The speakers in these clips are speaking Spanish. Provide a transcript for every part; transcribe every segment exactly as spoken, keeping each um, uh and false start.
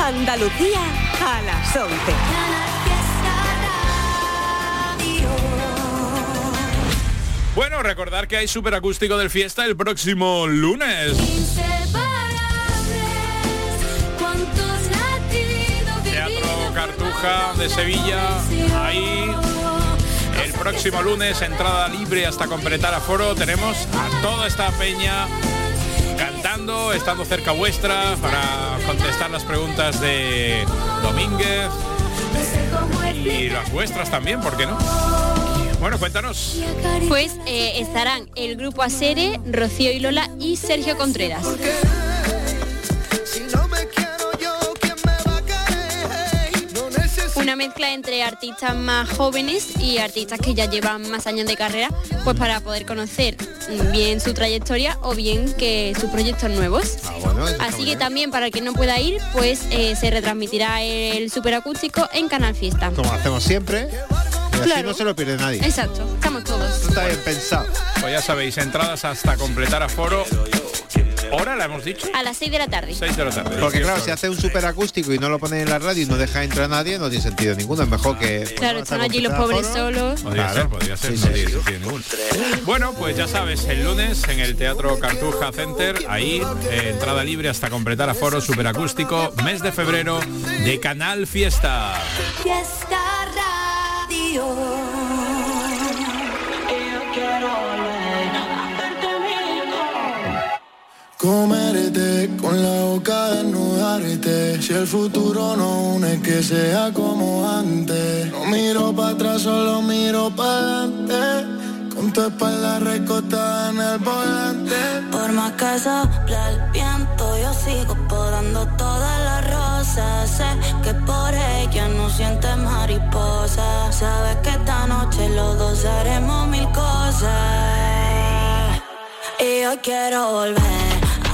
Andalucía a las once. Bueno, recordar que hay superacústico del Fiesta el próximo lunes. Teatro Cartuja de Sevilla, ahí el próximo lunes, entrada libre hasta completar aforo. Tenemos a toda esta peña cantando, estando cerca vuestra para contestar las preguntas de Domínguez y las vuestras también, ¿por qué no? Bueno, cuéntanos. Pues eh, estarán el grupo Asere, Rocío y Lola y Sergio Contreras. Una mezcla entre artistas más jóvenes y artistas que ya llevan más años de carrera, pues para poder conocer bien su trayectoria o bien que sus proyectos nuevos. Ah, bueno, así que también para el que no pueda ir, pues eh, se retransmitirá el superacústico en Canal Fiesta. Como hacemos siempre. Y así Claro. no se lo pierde nadie. Exacto, estamos todos. Está bien pensado. Pues ya sabéis, entradas hasta completar aforo. ¿Hora la hemos dicho? A las seis de la tarde. seis de la tarde. Porque claro, si hace un superacústico y no lo ponen en la radio y no deja entrar a nadie, no tiene sentido ninguno. Es mejor que... Claro, están allí los pobres solos. Podría Claro. ser, podría ser, Sí, no sí. tiene sentido ninguno. Bueno, pues ya sabes, el lunes en el Teatro Cartuja Center, ahí, eh, entrada libre hasta completar aforo, superacústico, mes de febrero de Canal Fiesta. Fiesta Radio. Comerte con la boca desnudarte. Si el futuro no une, que sea como antes. No miro para atrás, solo miro para adelante. Con tu espalda recostada en el volante. Por más que sopla el viento, yo sigo podando todas las rosas. Sé que por ella no sientes mariposa. Sabes que esta noche los dos haremos mil cosas. Y yo quiero volver.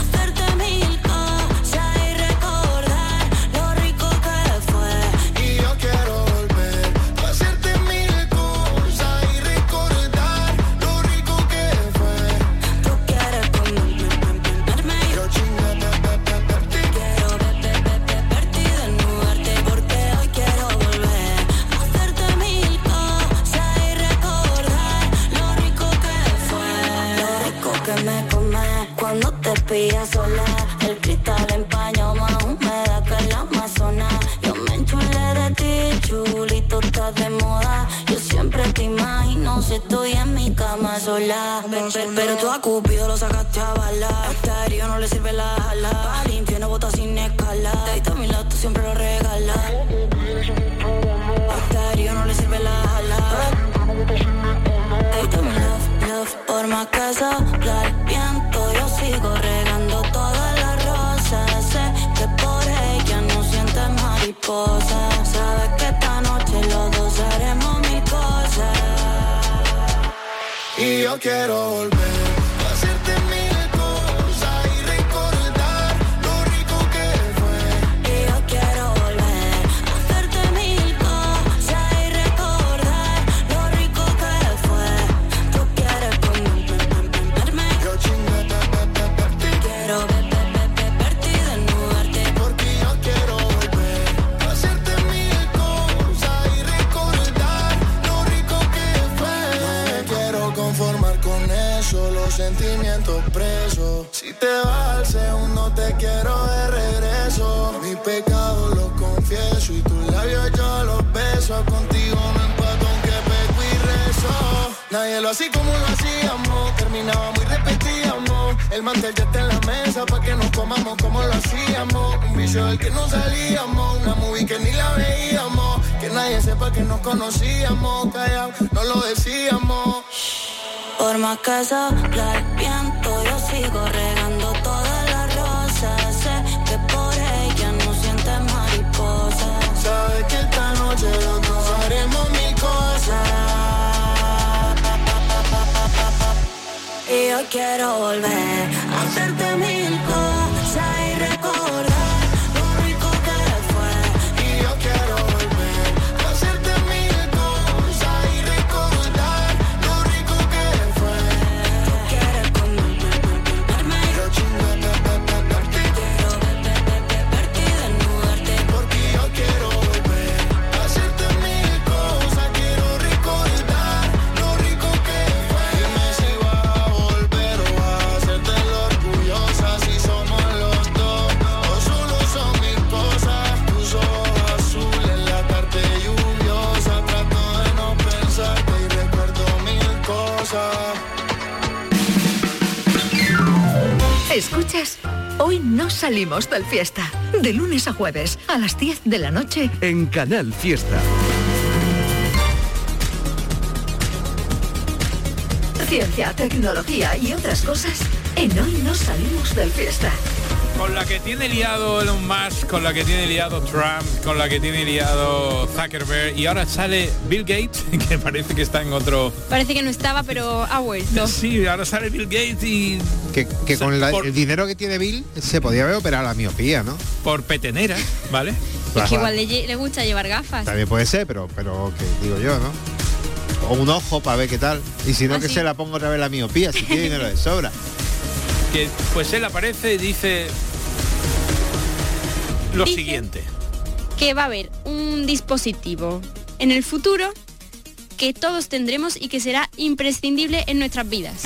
Pilla sola, el cristal empañó más húmeda que la Amazonas. Yo me enchulé de ti, chulito, estás de moda. Yo siempre te imagino si estoy en mi cama sola. Pe- pe- Pero tú a Cupido lo sacaste a bala. A Estario no le sirve la jala. Al infierno bota sin escala. Te a mi lado, tú siempre lo regalas. A Estario no le sirve la jala. Te a mi love, love. Por más que sopla el viento, yo sigo regando todas las rosas. Sé que por ella no sientes mariposa. Sabes que esta noche los dos haremos mil cosas. Y yo quiero volver a hacerte mil cosas y recordar lo rico que fue. Y yo quiero volver a hacerte mil cosas y recordar lo rico que fue. Tú quieres comerme, Yo chingué, quiero ver, ver, ver, ver, verte y desnudarte. porque yo quiero volver a hacerte mil cosas y recordar lo rico que fue. No me quiero conformar con eso, los sentimientos presos. Si te vas al segundo te quiero de regreso. Mis pecados los confieso y tus labios yo los beso. Contigo no empato aunque peco y rezo. Nadie lo hacía como lo hacíamos, terminábamos y repetíamos. El mantel ya está en la mesa pa' que nos comamos como lo hacíamos. Un vicio del que no salíamos, una movie que ni la veíamos. Que nadie sepa que nos conocíamos, callao, no lo decíamos. Por más que sopla el viento, yo sigo regando todas las rosas. Sé que por ella no sientes mariposa. Sabes que esta noche los dos haremos mil cosas. Y yo quiero volver a hacerte mil cosas y recordar lo rico que fue. Y yo quiero volver a hacerte mil cosas y recordar lo rico que fue. Tú quieres comerme, Yo chingué, quiero ver, ver, ver, ver, verte y desnudarte. Hoy no salimos del Fiesta. De lunes a jueves, a las diez de la noche, en Canal Fiesta. Ciencia, tecnología y otras cosas en Hoy no salimos del Fiesta. Con la que tiene liado Elon Musk, con la que tiene liado Trump, con la que tiene liado Zuckerberg, y ahora sale Bill Gates, que parece que está en otro... Parece que no estaba, pero ha vuelto. Sí, ahora sale Bill Gates y... Que, que con la- por, el dinero que tiene Bill se podía haber operado la miopía, ¿no? por petenera, ¿vale? Es que igual le, lle- le gusta llevar gafas. También puede ser, pero, pero que digo yo, ¿no? O un ojo para ver qué tal. Y si no, Ah, que sí. se la pongo otra vez la miopía, si tiene dinero de sobra. Que, pues él aparece y dice lo Dice- siguiente. Que va a haber un dispositivo en el futuro que todos tendremos y que será imprescindible en nuestras vidas.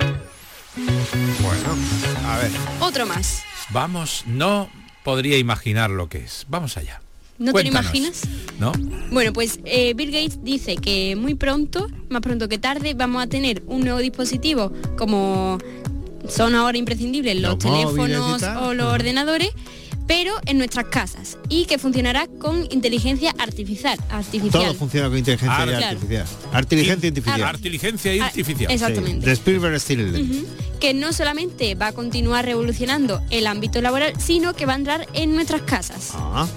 Bueno, a ver. Otro más. Vamos, no podría imaginar lo que es. Vamos allá. ¿No Cuéntanos. te lo imaginas? ¿No? Bueno, pues eh, Bill Gates dice que muy pronto, más pronto que tarde, vamos a tener un nuevo dispositivo como son ahora imprescindibles los, Los móviles teléfonos y tal. o los ordenadores, pero en nuestras casas y que funcionará con inteligencia artificial. artificial. Todo funciona con inteligencia Ah, claro. artificial. Inteligencia artificial. Artiligencia Ah, artificial. exactamente. De Spielberg Steel. Ujú. Que no solamente va a continuar revolucionando el ámbito laboral, sino que va a entrar en nuestras casas. Ah.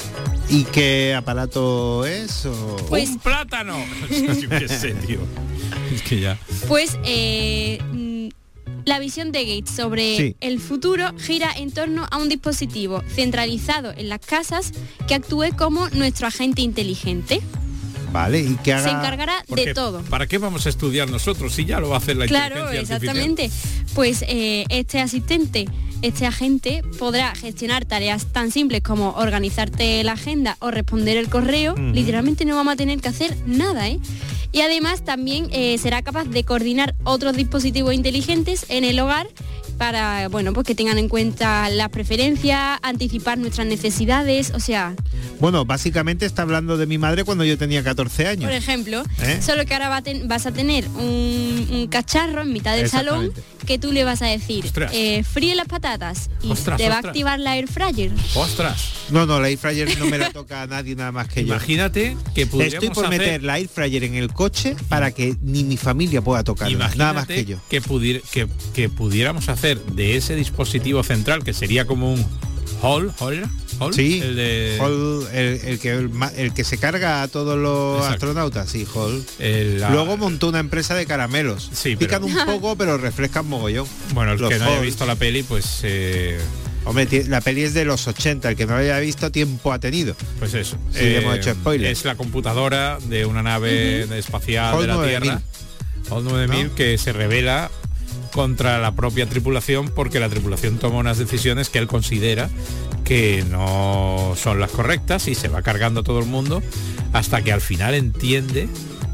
¿Y qué aparato es? O... Pues- ¡Un plátano! Yo qué sé, tío. Es que ya... Pues eh, mm, la visión de Gates sobre Sí. el futuro gira en torno a un dispositivo centralizado en las casas que actúe como nuestro agente inteligente. Vale, y que haga... Se encargará de Porque, todo. ¿para qué vamos a estudiar nosotros si ya lo va a hacer la Claro, inteligencia artificial? exactamente. Pues eh, este asistente, este agente podrá gestionar tareas tan simples como organizarte la agenda o responder el correo. Ujú. Literalmente no vamos a tener que hacer nada, ¿eh? Y además también eh, será capaz de coordinar otros dispositivos inteligentes en el hogar para, bueno, pues que tengan en cuenta las preferencias, anticipar nuestras necesidades, o sea, Bueno, básicamente está hablando de mi madre cuando yo tenía catorce años. por ejemplo, ¿Eh? solo que ahora va a ten- vas a tener un, un cacharro en mitad del salón Exactamente. que tú le vas a decir, Ostras. eh, fríe las patatas y Ostras, te va a ostras. activar la air fryer. ¡Ostras! No, no, la air fryer no me la toca a nadie nada más que yo. Imagínate que pudiéramos Estoy por hacer... meter la air fryer en el coche para que ni mi familia pueda tocarla, Imagínate nada más que yo. Que, pudier- que, que pudiéramos hacer de ese dispositivo central, que sería como un hall, hall, hall, Sí, el de Hall, el, el que, el, ma- el que se carga a todos los Exacto. astronautas, sí, Hall. el- la- Luego montó una empresa de caramelos. Sí, pero- Pican un poco, pero refrescan mogollón. bueno, el los que no haya Hall. visto la peli, pues eh, Hombre, ti- la peli es de los ochenta, el que no la haya visto tiempo ha tenido. pues eso. Sí, hemos hecho spoiler. Es la computadora de una nave espacial Hall de la nueve mil. Tierra, Hall nueve mil, ¿No? que se revela contra la propia tripulación porque la tripulación toma unas decisiones que él considera que no son las correctas y se va cargando a todo el mundo hasta que al final entiende.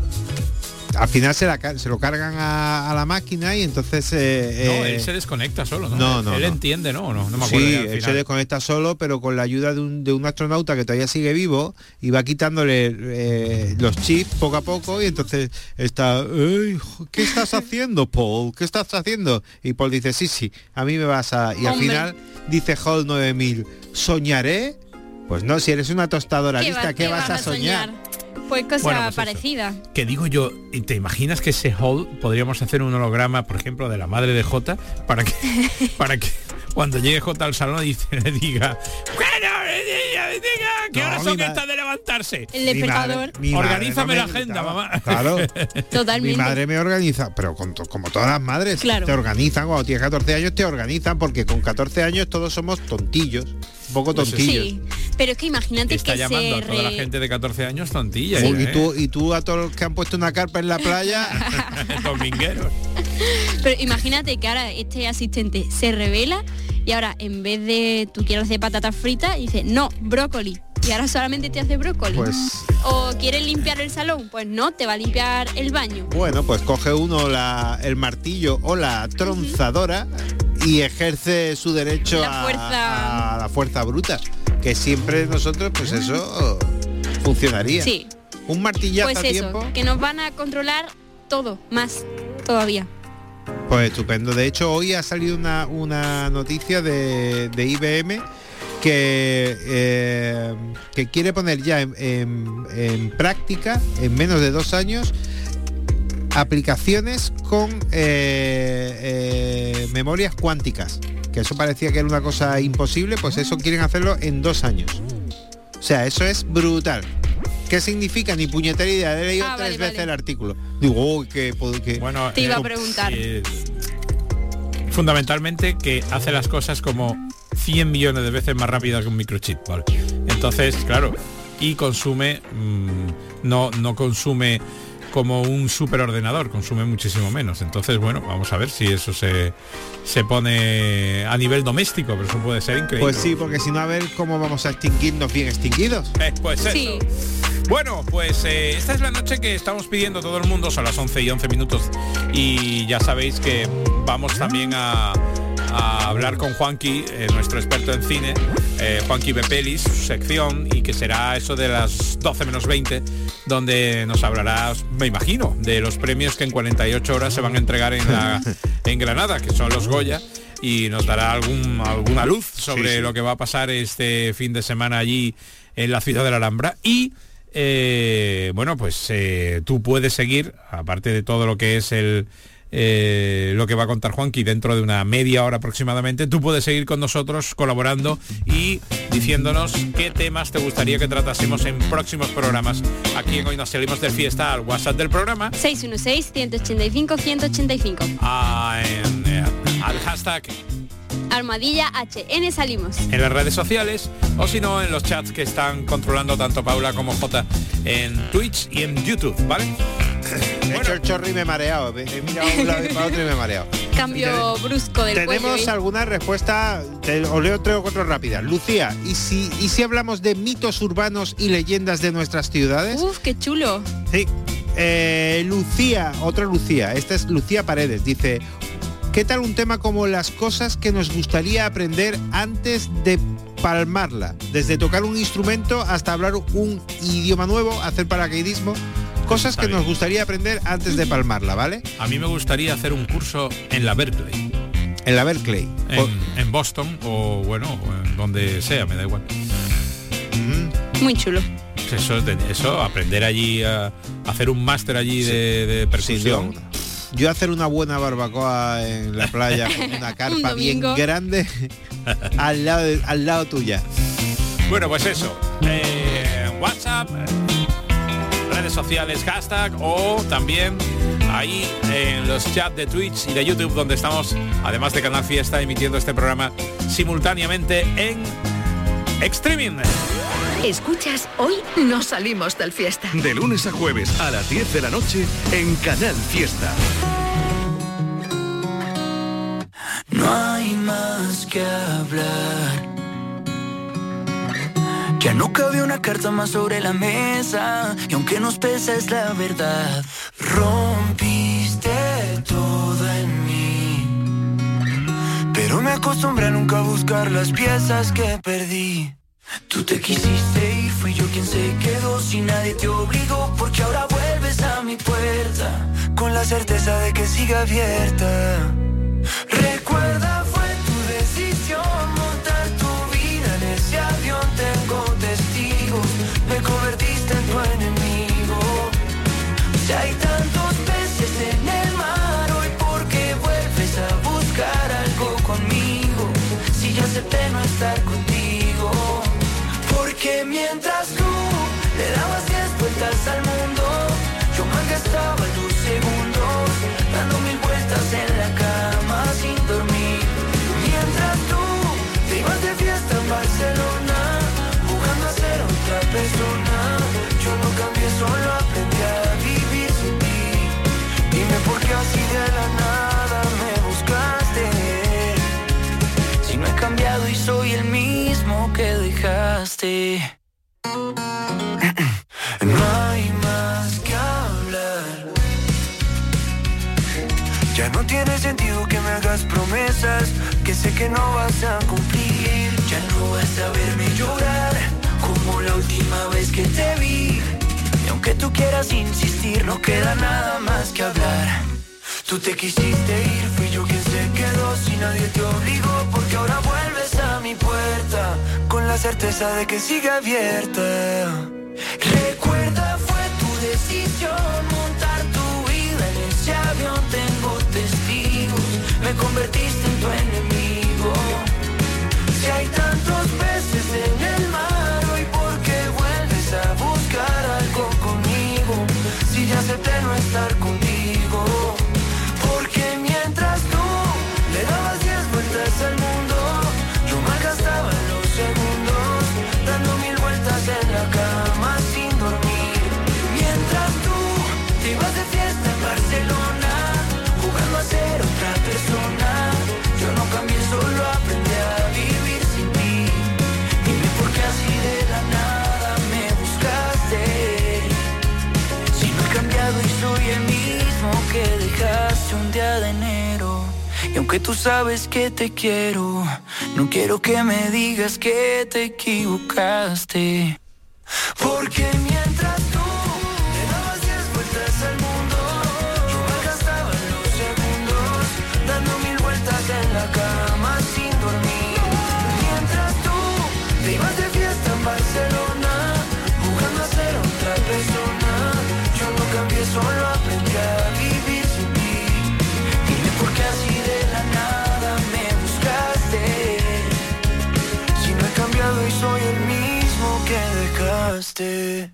Al final se, la, ca- se lo cargan a, a la máquina y entonces... eh, No, eh, él se desconecta solo, ¿no? no, no, Él no. entiende, ¿no? No, no me acuerdo. Sí, ya al él se final. desconecta solo, pero con la ayuda de un, de un astronauta que todavía sigue vivo y va quitándole eh, los chips poco a poco y entonces está, "Ey, ¿qué estás haciendo, Paul? ¿Qué estás haciendo?" Y Paul dice, sí, sí, a mí me vas a... Y al Hombre. final dice Hall nueve mil, ¿soñaré? Pues no, si eres una tostadora ¿Qué, lista, va- ¿qué vas a soñar? Pues cosa Bueno, pues eso. parecida. Que digo yo, ¿y ¿te imaginas que ese hall podríamos hacer un holograma, por ejemplo, de la madre de Jota para que para que cuando llegue Jota al salón y le diga, bueno, diga, diga, ¿qué No, horas mi son ma- estas de levantarse? El Mi despertador. madre- mi madre Organízame no la me agenda, gritaba. mamá. Claro. Totalmente. Mi madre me organiza, pero con to- como todas las madres, Claro. te organizan, cuando tienes catorce años te organizan, porque con catorce años todos somos tontillos, un poco Pues tontillos. Sí, pero es que imagínate Está que llamando se a toda la re- gente de catorce años tontilla. Uy, ¿eh? y, tú, y tú a todos los que han puesto una carpa en la playa, Domingueros. Pero imagínate que ahora este asistente se revela y ahora en vez de tú quieres hacer patatas fritas, dice, no, brócoli. Y ahora solamente te hace brócoli. pues O quieres limpiar el salón, pues no, te va a limpiar el baño. bueno, pues coge uno la, el martillo o la tronzadora y ejerce su derecho La a, fuerza. a la fuerza bruta, que siempre nosotros, pues eso funcionaría. Sí, Un martillazo pues a eso, tiempo. que nos van a controlar todo, más todavía. Pues estupendo. De hecho, hoy ha salido una, una noticia de, de I B M que, eh, que quiere poner ya en, en, en práctica, en menos de dos años, aplicaciones con eh, eh, memorias cuánticas. Que eso parecía que era una cosa imposible, pues eso quieren hacerlo en dos años. O sea, eso es brutal. ¿Qué significa? Ni puñetera idea. He leído Ah, tres vale, veces vale. el artículo. Digo, oh, que, que Bueno, Te iba a eh, preguntar. eh, fundamentalmente que hace las cosas como cien millones de veces más rápidas que un microchip, ¿vale? Entonces, claro, y consume, mmm, no, no consume como un superordenador, consume muchísimo menos. Entonces, bueno, vamos a ver si eso se, se pone a nivel doméstico, pero eso puede ser increíble. Pues sí, porque si no, a ver cómo vamos a extinguirnos bien extinguidos. Eh, pues eso. Sí. Bueno, pues eh, esta es la noche que estamos pidiendo todo el mundo, son las once y once minutos y ya sabéis que vamos también a, a hablar con Juanqui, eh, nuestro experto en cine, eh, Juanqui Bepelis, su sección, y que será eso de las doce menos veinte, donde nos hablará, me imagino, de los premios que en cuarenta y ocho horas se van a entregar en, la, en Granada, que son los Goya, y nos dará algún, alguna luz sobre sí, sí. lo que va a pasar este fin de semana allí en la ciudad de la Alhambra. Y Eh, bueno, pues eh, tú puedes seguir, aparte de todo lo que es el eh, lo que va a contar Juanqui dentro de una media hora aproximadamente, tú puedes seguir con nosotros colaborando y diciéndonos qué temas te gustaría que tratásemos en próximos programas. Aquí en Hoy Nos Salimos de Fiesta, al WhatsApp del programa, seis uno seis, uno ocho cinco, uno ocho cinco. a, en, eh, al hashtag Almohadilla H N salimos. en las redes sociales, o si no en los chats que están controlando tanto Paula como Jota en Twitch y en YouTube, ¿vale? He hecho el chorro y me he mareado. He mirado a un lado y para otro y me he mareado. Cambio brusco del cuello. Tenemos ¿eh? alguna respuesta, te, os leo tres o cuatro rápidas. Lucía, ¿y si, ¿y si hablamos de mitos urbanos y leyendas de nuestras ciudades? Uf, qué chulo. Sí. Eh, Lucía, otra Lucía, esta es Lucía Paredes, dice, ¿qué tal un tema como las cosas que nos gustaría aprender antes de palmarla? Desde tocar un instrumento hasta hablar un idioma nuevo, hacer paracaidismo, cosas Está que bien. nos gustaría aprender antes de palmarla, ¿vale? A mí me gustaría hacer un curso en la Berkeley, En la Berkeley. en, en Boston o bueno, o en donde sea, me da igual. Mm, Muy chulo. Eso, de- eso aprender allí a hacer un máster allí Sí. de, de sin duda percusión. alguna. Yo hacer una buena barbacoa en la playa con una carpa bien domingo. grande al lado de- al lado tuya. Bueno, pues eso. Eh, WhatsApp, eh, redes sociales, hashtag, o también ahí en los chats de Twitch y de YouTube, donde estamos, además de Canal Fiesta, emitiendo este programa simultáneamente en streaming. Escuchas Hoy No Salimos del Fiesta. De lunes a jueves a las diez de la noche en Canal Fiesta. No hay más que hablar. Ya no cabe una carta más sobre la mesa, y aunque nos pesa es la verdad. Rompiste todo en mí, pero me acostumbré a nunca buscar las piezas que perdí. Tú te quisiste y fui yo quien se quedó, si nadie te obligó, porque ahora vuelves a mi puerta con la certeza de que sigue abierta. Recuerda, fue tu decisión montar tu vida en ese avión. Tengo testigos, me convertiste en tu enemigo. Si hay tantos peces en el mar hoy, ¿por qué vuelves a buscar algo conmigo? Si ya acepté no estar contigo. Porque mientras tú le dabas diez vueltas al mundo, yo malgastaba los segundos dando mil vueltas en la cama sin dormir. Mientras tú te ibas de fiesta en Barcelona, jugando a ser otra persona, yo no cambié, solo aprendí a vivir sin ti. Dime por qué así de la nada me buscaste, si no he cambiado y soy el mismo que dejaste. No hay más que hablar. Ya no tiene sentido que me hagas promesas que sé que no vas a cumplir. Ya no vas a verme llorar como la última vez que te vi. Y aunque tú quieras insistir, no queda nada más que hablar. Tú te quisiste ir, fui yo quien se quedó, si nadie te obligó, porque ahora vuelves a mi puerta, con la certeza de que sigue abierta. Recuerda, fue tu decisión montar tu vida en ese avión, tengo testigos, me convertiste en tu enemigo. Si hay tantos peces en el mar, hoy ¿por qué vuelves a buscar algo conmigo? Si ya acepté no estar contigo. Porque mientras tú le dabas diez vueltas al mundo, yo malgastaba los segundos, dando mil vueltas en la cama sin dormir. Mientras tú te ibas de fiesta en Barcelona, jugando a ser otra persona, yo no cambié, solo aprendí a vivir sin ti. Dime por qué así de la nada me buscaste, si no he cambiado y soy el mismo que dejaste un día de enero. Y aunque tú sabes que te quiero, no quiero que me digas que te equivocaste. Porque mientras tú le dabas diez vueltas al mundo, yo malgastaba los segundos, dando mil vueltas en la cama sin dormir. Mientras tú te ibas de fiesta en Barcelona, jugando a ser otra persona, yo no cambié, solo aprendí a vivir sin ti. Dime por qué así de la nada me buscaste, si no he cambiado y soy el mismo que dejaste.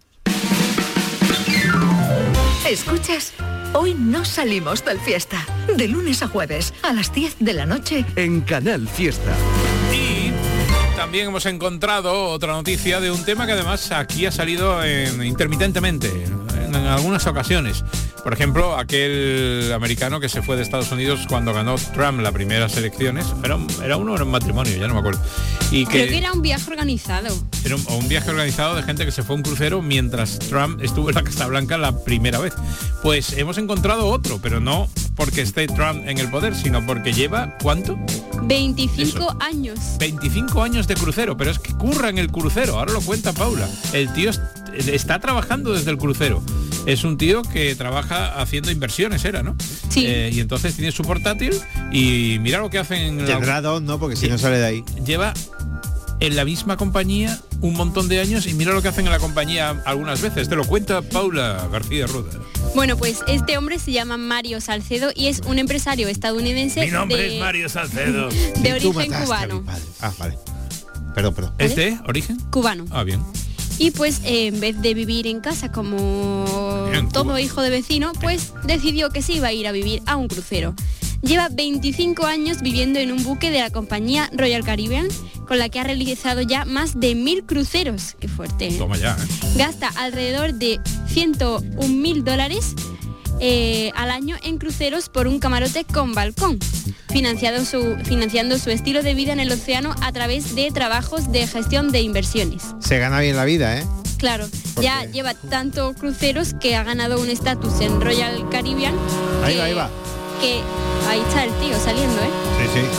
¿Escuchas? Hoy no salimos del fiesta. De lunes a jueves, a las diez de la noche. En Canal Fiesta. Y también hemos encontrado otra noticia de un tema que además aquí ha salido en, intermitentemente, en, en algunas ocasiones. Por ejemplo, aquel americano que se fue de Estados Unidos cuando ganó Trump las primeras elecciones. Era, era uno o era un matrimonio, ya no me acuerdo. Y que, Creo que era un viaje organizado. Era un, un viaje organizado de gente que se fue a un crucero mientras Trump estuvo en la Casa Blanca la primera vez. Pues hemos encontrado otro, pero no porque esté Trump en el poder, sino porque lleva, ¿cuánto? veinticinco Eso. años. veinticinco años de crucero, pero es que curra en el crucero, ahora lo cuenta Paula. El tío est- está trabajando desde el crucero. Es un tío que trabaja haciendo inversiones, era, ¿no? Sí. Eh, y entonces tiene su portátil y mira lo que hacen en la... Tendrá dos, ¿no? Porque si no sale de ahí. Lleva en la misma compañía un montón de años y mira lo que hacen en la compañía algunas veces. Te lo cuenta Paula García Ruda. Bueno, pues este hombre se llama Mario Salcedo y es un empresario estadounidense Mi nombre de, es Mario Salcedo. de Tú origen mataste a mi cubano. padre. Ah, vale. Perdón, perdón. ¿Es de origen? Cubano. Ah, bien. Y pues eh, en vez de vivir en casa como Bien, todo Cuba. hijo de vecino, pues decidió que se iba a ir a vivir a un crucero. Lleva veinticinco años viviendo en un buque de la compañía Royal Caribbean, con la que ha realizado ya más de mil cruceros. Qué fuerte, ¿eh? Toma ya, ¿eh? Gasta alrededor de ciento un mil dólares eh, al año en cruceros por un camarote con balcón, financiado su, financiando su estilo de vida en el océano a través de trabajos de gestión de inversiones. Se gana bien la vida, ¿eh? Claro, ¿Por ya qué? lleva tanto cruceros que ha ganado un estatus en Royal Caribbean. Ahí que, va, ahí va. Que ahí está el tío saliendo, ¿eh? Sí, sí.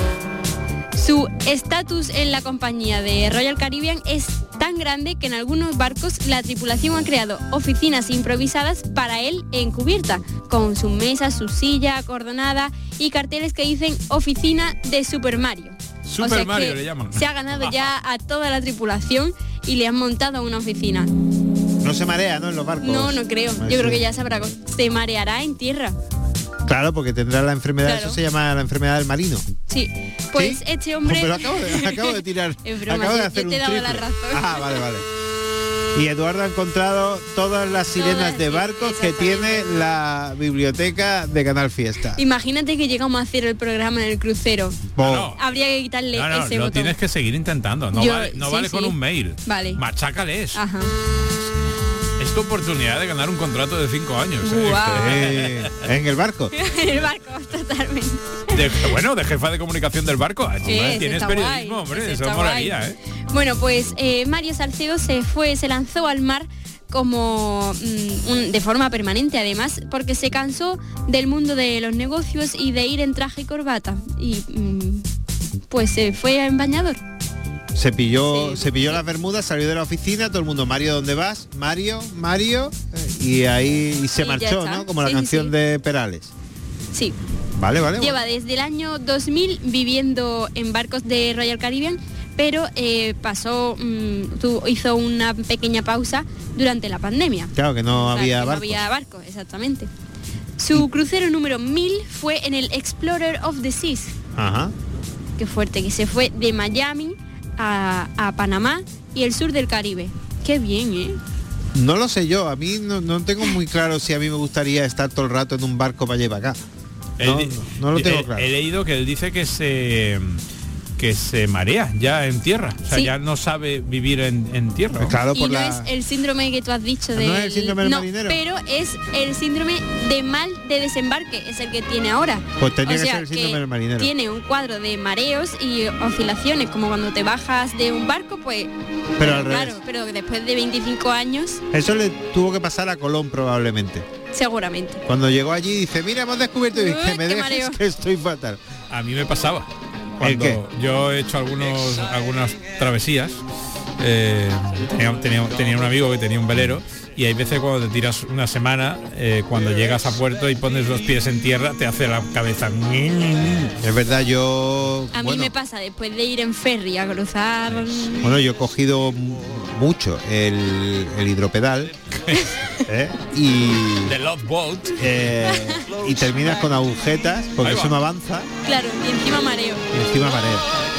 Su estatus en la compañía de Royal Caribbean es tan grande que en algunos barcos la tripulación ha creado oficinas improvisadas para él en cubierta, con su mesa, su silla acordonada y carteles que dicen oficina de Super Mario. Super O sea Mario que le llaman. Se ha ganado ya a toda la tripulación y le han montado una oficina. No se marea, ¿no? En los barcos. No, no creo. Ah, Yo creo sí. que ya sabrá. Se mareará en tierra. Claro, porque tendrá la enfermedad, Claro. eso se llama la enfermedad del marino. Sí. Pues ¿Sí? este hombre... Pero acabo de, acabo de tirar. Es broma, acabo de yo- hacer yo te he un dado la triple. razón. Ah, vale, vale. Y Eduardo ha encontrado todas las sirenas Todas, de sí, barcos que exactamente. tiene la biblioteca de Canal Fiesta. Imagínate que llegamos a hacer el programa en el crucero. Bo- No, Habría que quitarle no, no, ese lo botón. tienes que seguir intentando. No Yo- vale, no sí, vale sí. con un mail. Vale. Machácales. Ajá. Es tu oportunidad de ganar un contrato de cinco años. ¿eh? Guau. Eh, en el barco. En el barco, totalmente. De- bueno, de jefa de comunicación del barco. Ah, Sí, hombre, ese tienes está periodismo, guay, hombre. ese Eso está molaría, guay. ¿eh? Bueno, pues eh, Mario Salcedo se fue, se lanzó al mar como mm, un- de forma permanente, además, porque se cansó del mundo de los negocios y de ir en traje y corbata. Y mm, pues se fue en bañador. Se pilló, Sí. se pilló las bermudas, salió de la oficina, todo el mundo, Mario, ¿dónde vas? Mario, Mario, eh, y ahí y se Y ya marchó, está. ¿no? Como la Sí, canción sí. de Perales. Sí. Vale, vale. Lleva desde el año dos mil viviendo en barcos de Royal Caribbean, pero eh, pasó, mmm, tu, hizo una pequeña pausa durante la pandemia. Claro, que no O sea, había que barcos. No había barcos, exactamente. Su crucero número mil fue en el Explorer of the Seas. Ajá. Qué fuerte, que se fue de Miami a, a Panamá y el sur del Caribe. Qué bien, ¿eh? No lo sé yo, a mí no, no tengo muy claro si a mí me gustaría estar todo el rato en un barco para allá y para acá. No, Él- no, no lo tengo he, claro. he leído que él dice que se que se marea ya en tierra, o sea, Sí. ya no sabe vivir en, en tierra. Claro, Y por no la... es el síndrome que tú has dicho de... ¿No es el síndrome del marinero? pero es el síndrome de mal de desembarque, es el que tiene ahora. Pues tendría O que sea, ser el síndrome que del marinero. Tiene un cuadro de mareos y oscilaciones, como cuando te bajas de un barco, pues... Pero al claro, revés. pero después de veinticinco años, Eso le tuvo que pasar a Colón probablemente. seguramente. Cuando llegó allí dice, mira, hemos descubierto, y dije, Uy, me qué dejes mareo. que estoy fatal. A mí me pasaba. ¿El Cuando qué? yo he hecho algunos algunas travesías, eh, tenía, tenía- tenía un amigo que tenía un velero y hay veces cuando te tiras una semana, eh, cuando llegas a puerto y pones los pies en tierra, te hace la cabeza. Es verdad, yo... A bueno, mí me pasa después de ir en ferry a cruzar... Bueno, yo he cogido m- mucho el, el hidropedal ¿eh? y, The Love Boat. eh, y terminas con agujetas porque Ahí va. eso no avanza Claro, y encima mareo. y encima mareo.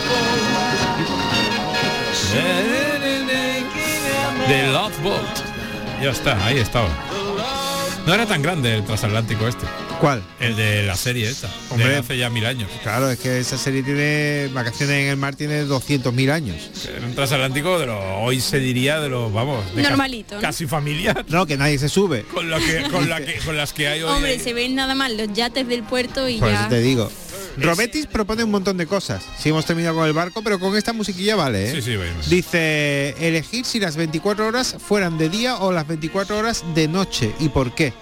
The Love Boat. Ya está, ahí estaba. No era tan grande el transatlántico este, ¿Cuál? el de la serie esta, Hombre. de hace ya mil años. Claro, es que esa serie tiene Vacaciones en el Mar, tiene doscientos mil años. Era un transatlántico de lo, hoy se diría de los, vamos, de ca- Normalito, ¿no? casi familiar. No, que nadie se sube. Con, lo que, con, la que, con las que hay hoy. Hombre, se ven nada más los yates del puerto y Por ya... eso te digo. Robetis propone un montón de cosas. Si hemos terminado con el barco, pero con esta musiquilla vale, ¿eh? Sí, sí, bueno. Dice, elegir si las veinticuatro horas fueran de día o las veinticuatro horas de noche. ¿Y por qué?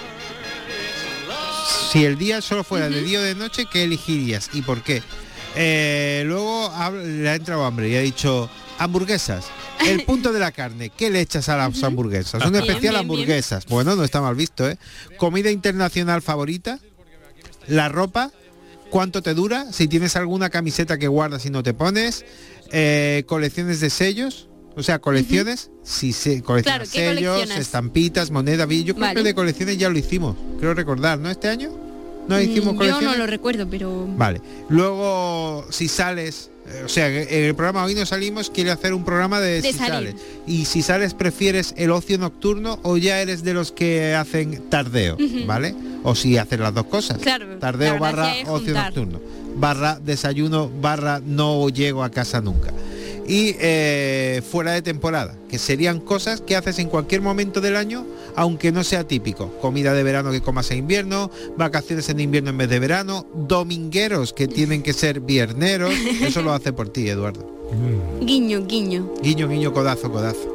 Si el día solo fuera de día o de noche, ¿qué elegirías? ¿Y por qué? Eh, luego hab- le ha entrado hambre y ha dicho, hamburguesas. El punto de la carne. ¿Qué le echas a las hamburguesas? Son Bien, especial bien, bien. hamburguesas. Bueno, no está mal visto, ¿eh? Comida internacional favorita. La ropa. ¿Cuánto te dura? Si tienes alguna camiseta que guardas y no te pones. Eh, colecciones de sellos. O sea, colecciones. Si se coleccionas Claro, ¿qué sellos, coleccionas? estampitas, monedas. Yo creo Vale. que de colecciones ya lo hicimos. Creo recordar, ¿no? Este año. ¿No hicimos Mm, colecciones? Yo no lo recuerdo, pero... Vale. Luego, si sales, eh, o sea, en el programa hoy no salimos, quiere hacer un programa de, De si salir. sales. Y si sales, ¿prefieres el ocio nocturno o ya eres de los que hacen tardeo? Ujú. ¿Vale? O si haces las dos cosas. Claro, Tardeo la barra gracia es ocio juntar. nocturno. Barra desayuno, barra no llego a casa nunca. Y eh, fuera de temporada, que serían cosas que haces en cualquier momento del año, aunque no sea típico. Comida de verano que comas en invierno, vacaciones en invierno en vez de verano, domingueros que tienen que ser vierneros. Eso lo hace por ti, Eduardo. Guiño, guiño. Guiño, guiño, codazo, codazo.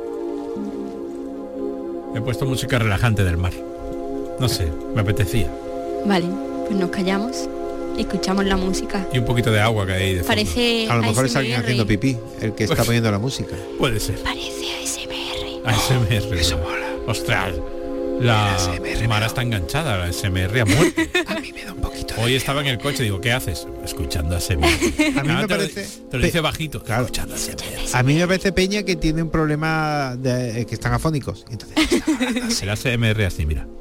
He puesto música relajante del mar. No sé, me apetecía. Vale, pues nos callamos, escuchamos la música. Y un poquito de agua que hay de fondo. Parece A lo mejor es alguien A S M R. haciendo pipí, el que está Pues- poniendo la música. Puede ser. Parece A S M R. A S M R. Eso mola. Ostras. La Mara está enganchada, la A S M R a muerte. A mí me da un poquito. Hoy estaba en el coche, digo, ¿qué haces? Escuchando A S M R. A mí Ah, me te lo- parece- Te lo dice bajito. Claro. Escuchando A S M R. A mí me parece Peña que tiene un problema de eh, que están afónicos. Entonces, El A S M R así, mira.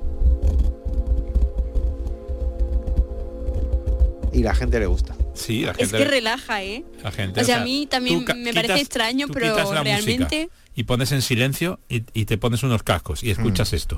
y la gente le gusta. Sí, la Es gente. que relaja, ¿eh? la gente, O sea, a mí también tú ca- me parece extraño, tú pero quitas la realmente- música y pones en silencio y, y te pones unos cascos y escuchas esto.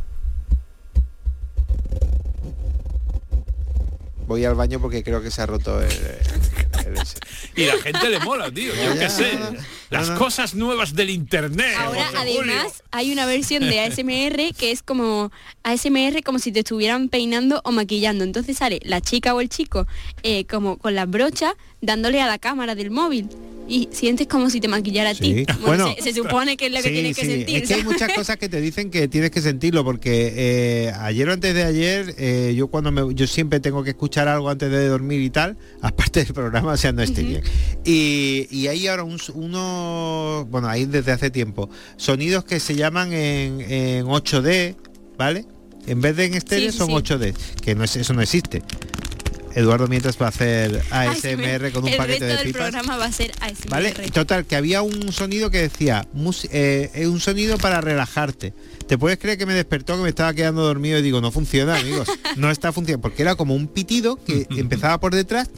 Voy al baño porque creo que se ha roto el, el ese. Y la gente le mola, tío. Yo Ya, qué sé. no, no, Las no. cosas nuevas del internet. Ahora José Julio. además hay una versión de A S M R que es como A S M R como si te estuvieran peinando o maquillando. Entonces sale la chica o el chico eh, como con las brochas dándole a la cámara del móvil. Y sientes como si te maquillara a ti. Sí. Bueno, Bueno, se, se supone que es lo que Sí, tienes que sí, sentir. es que hay ¿sabes? muchas cosas que te dicen que tienes que sentirlo porque eh, ayer o antes de ayer eh, yo cuando me yo siempre tengo que escuchar algo antes de dormir y tal, aparte del programa, o sea, no esté bien. Y, y hay ahora un, unos, bueno, hay desde hace tiempo, sonidos que se llaman en, en ocho D, ¿vale? En vez de en estéreo Sí, son sí. ocho D, que no es, eso no existe. Eduardo mientras va a hacer A S M R con un el paquete resto de del pipas. programa va a ser A S M R. ¿Vale? Total, que había un sonido que decía, mus- eh, eh, un sonido para relajarte. ¿Te puedes creer que me despertó, que me estaba quedando dormido y digo, no funciona, amigos? No está funcionando, porque era como un pitido que empezaba por detrás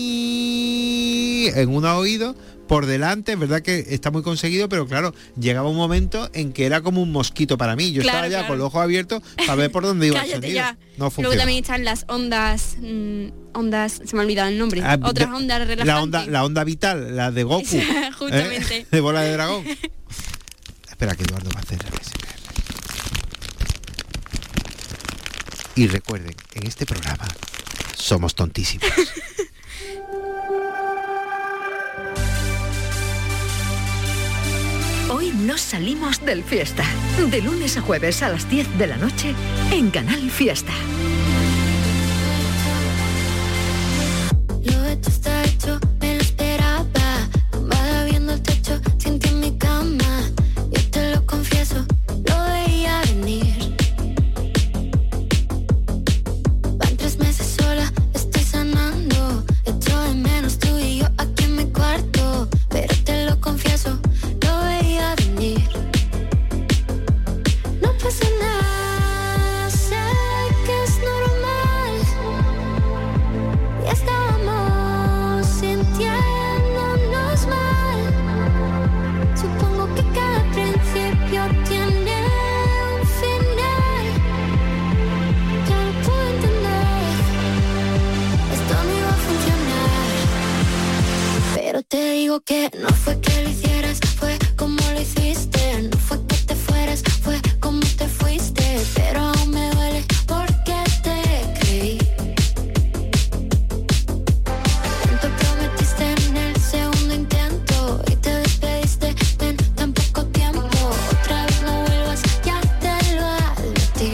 y en un oído, por delante, es verdad que está muy conseguido, pero claro, llegaba un momento en que era como un mosquito para mí. Yo Claro, estaba ya claro. con los ojos abiertos para ver por dónde iba el Cállate sonido. ya. No Luego funciona. también están las ondas, mm, ondas, se me ha olvidado el nombre. Ah, Otras de- ondas relajantes. La onda, la onda vital, la de Goku. Justamente. ¿eh? De bola de dragón. Espera, que Eduardo va a hacer el A S M R. Y recuerden, en este programa somos tontísimos. Hoy nos salimos del Fiesta. De lunes a jueves a las diez de la noche en Canal Fiesta. Lo hecho está hecho, me lo esperaba. Tumbada viendo el techo, sentí en mi cama. Yo te lo confieso, lo veía venir. Van tres meses sola, estoy sanando. Echo de menos tú y yo aquí en mi cuarto. Pero te lo confieso, lo veía venir. No pasa nada, sé que es normal. Y estábamos sintiéndonos mal. Supongo que cada principio tiene un final. Ya lo puedo entender. Esto no iba a funcionar. Pero te digo que no fue que lo hicieras, fue como lo hiciste. No fue que te fueras, fue como te fuiste. Pero aún me duele porque te creí. Tanto prometiste en el segundo intento y te despediste en tan poco tiempo. Otra vez no vuelvas, ya te lo advertí.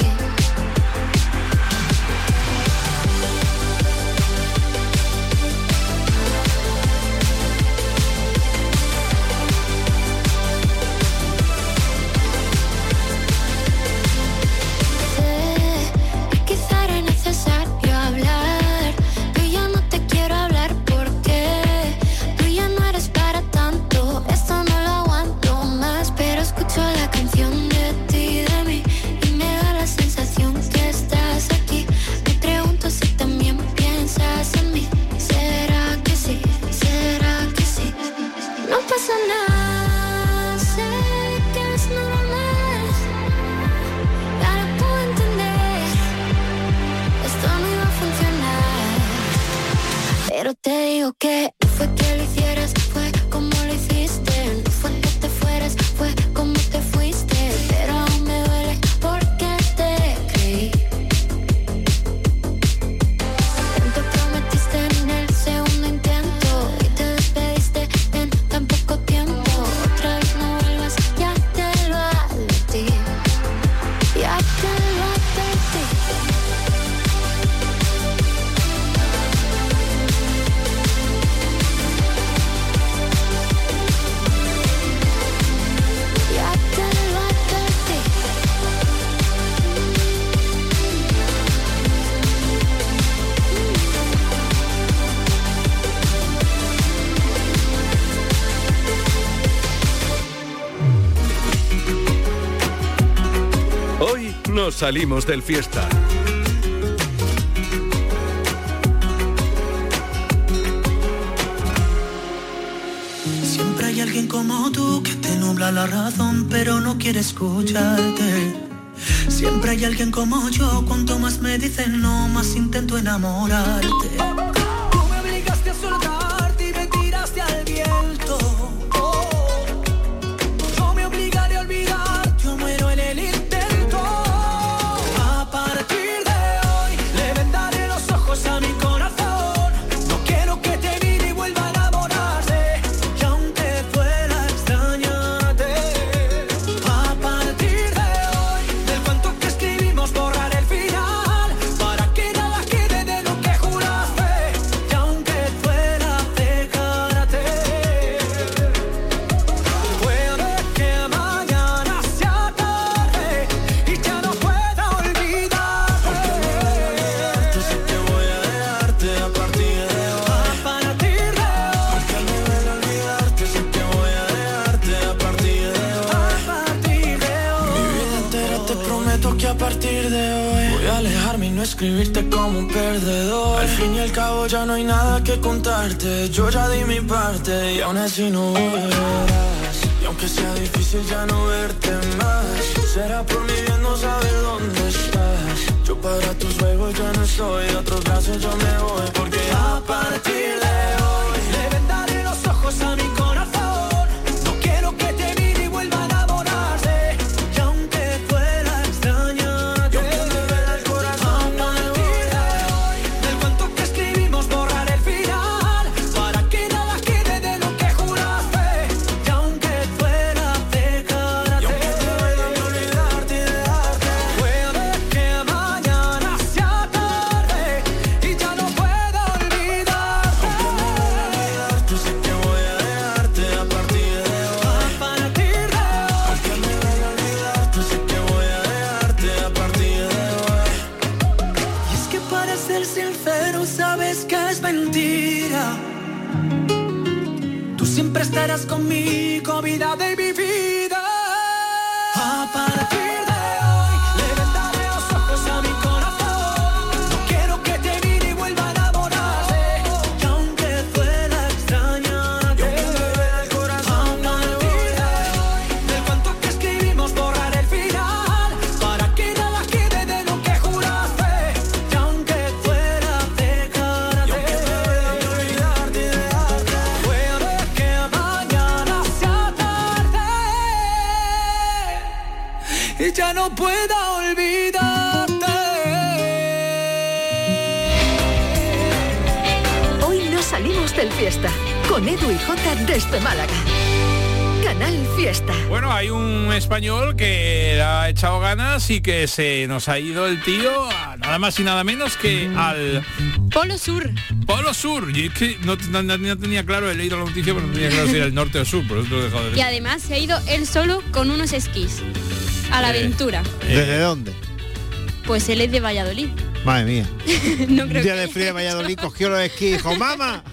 Sé que quizá era necesario hablar, pero ya no te quiero hablar porque tú ya no eres para tanto. Esto no lo aguanto más, pero escucho la canción de ti y de mí y me da la sensación que estás aquí. Me pregunto si también piensas en mí. ¿Será que sí? ¿Será que sí? No pasa nada, sé que es normal. Ya lo puedo entender. Esto no iba a funcionar. Pero te digo que no fue que lo hicieras, fue como lo hiciste. No fue que te fueras, fue como te fuiste. Pero aún me duele porque te creí. Tanto prometiste en el segundo intento y te despediste en tan poco tiempo. Otra vez no vuelvas, ya te lo advertí. Ya te lo advertí. Ya te lo advertí. Hoy nos salimos del Fiesta. Siempre hay alguien como tú que te nubla la razón, pero no quiere escucharte. Siempre hay alguien como yo, cuanto más me dicen no, más intento enamorarte. Tú me obligaste a soltarte y me tiraste al viento. Oh, yo me obligaré a olvidar, yo muero en el intento. A partir de hoy le vendaré los ojos a mi corazón. No quiero que te mire y vuelva a enamorarse. Y aunque fuera a extrañarte, a partir de hoy del cuento que escribimos borrar el final, para que nada quede de lo que juraste. a partir de hoy voy a alejarme y no escribirte como un perdedor. Al fin y al cabo ya no hay nada que contarte. Yo ya di mi parte y aún así no volverás. Y aunque sea difícil ya no verte más, será por mi bien no saber dónde estás. Yo para tus juegos ya no estoy, de otros brazos yo me voy. Porque a partir de hoy le vendaré los ojos a mi corazón. No quiero que te mire y vuelva a enamorarse. Y aunque fuera extraña, yo que me vea el corazón. A partir de hoy, del cuento que escribimos borrar el final, para que nada quede de lo que juraste. Y aunque fuera dejarte, y aunque pueda no olvidarte y dejarte, puede que mañana sea tarde y ya no pueda olvidarte. Aunque me vaya a olvidarte, sé que voy a dejarte a partir de hoy. A partir de hoy. Aunque me vaya a olvidarte, sé que voy a dejarte a partir de hoy. Y es que para ser sincero sabes que es mentira. Tú siempre estarás conmigo, vida de mi vida. A partir de hoy le vendaré los ojos a mi corazón. No quiero que te mire y vuelva a enamorarse. Y aunque fuera extraña, yo que me vea el corazón. A partir de hoy, del cuento que escribimos borrar el final, para que nada quede de lo que juraste. Y aunque fuera dejarte, y aunque pueda no olvidarte y dejarte, puede que mañana sea tarde y ya no pueda olvidarte. Hoy no salimos del fiesta. Con Edu y Jota desde Málaga. Canal Fiesta. Bueno, hay un español que le ha echado ganas y que se nos ha ido el tío a nada más y nada menos que al Polo Sur. Polo Sur. Y es que no, no- no tenía claro, he leído la noticia, pero no tenía claro si era el norte o sur, por eso lo he dejado de Y ver. además se ha ido él solo con unos esquís. A la Eh. aventura. ¿Desde dónde? Pues él es de Valladolid. Madre mía. No Un creo día que de frío de Valladolid cogió los esquís y dijo, mamá,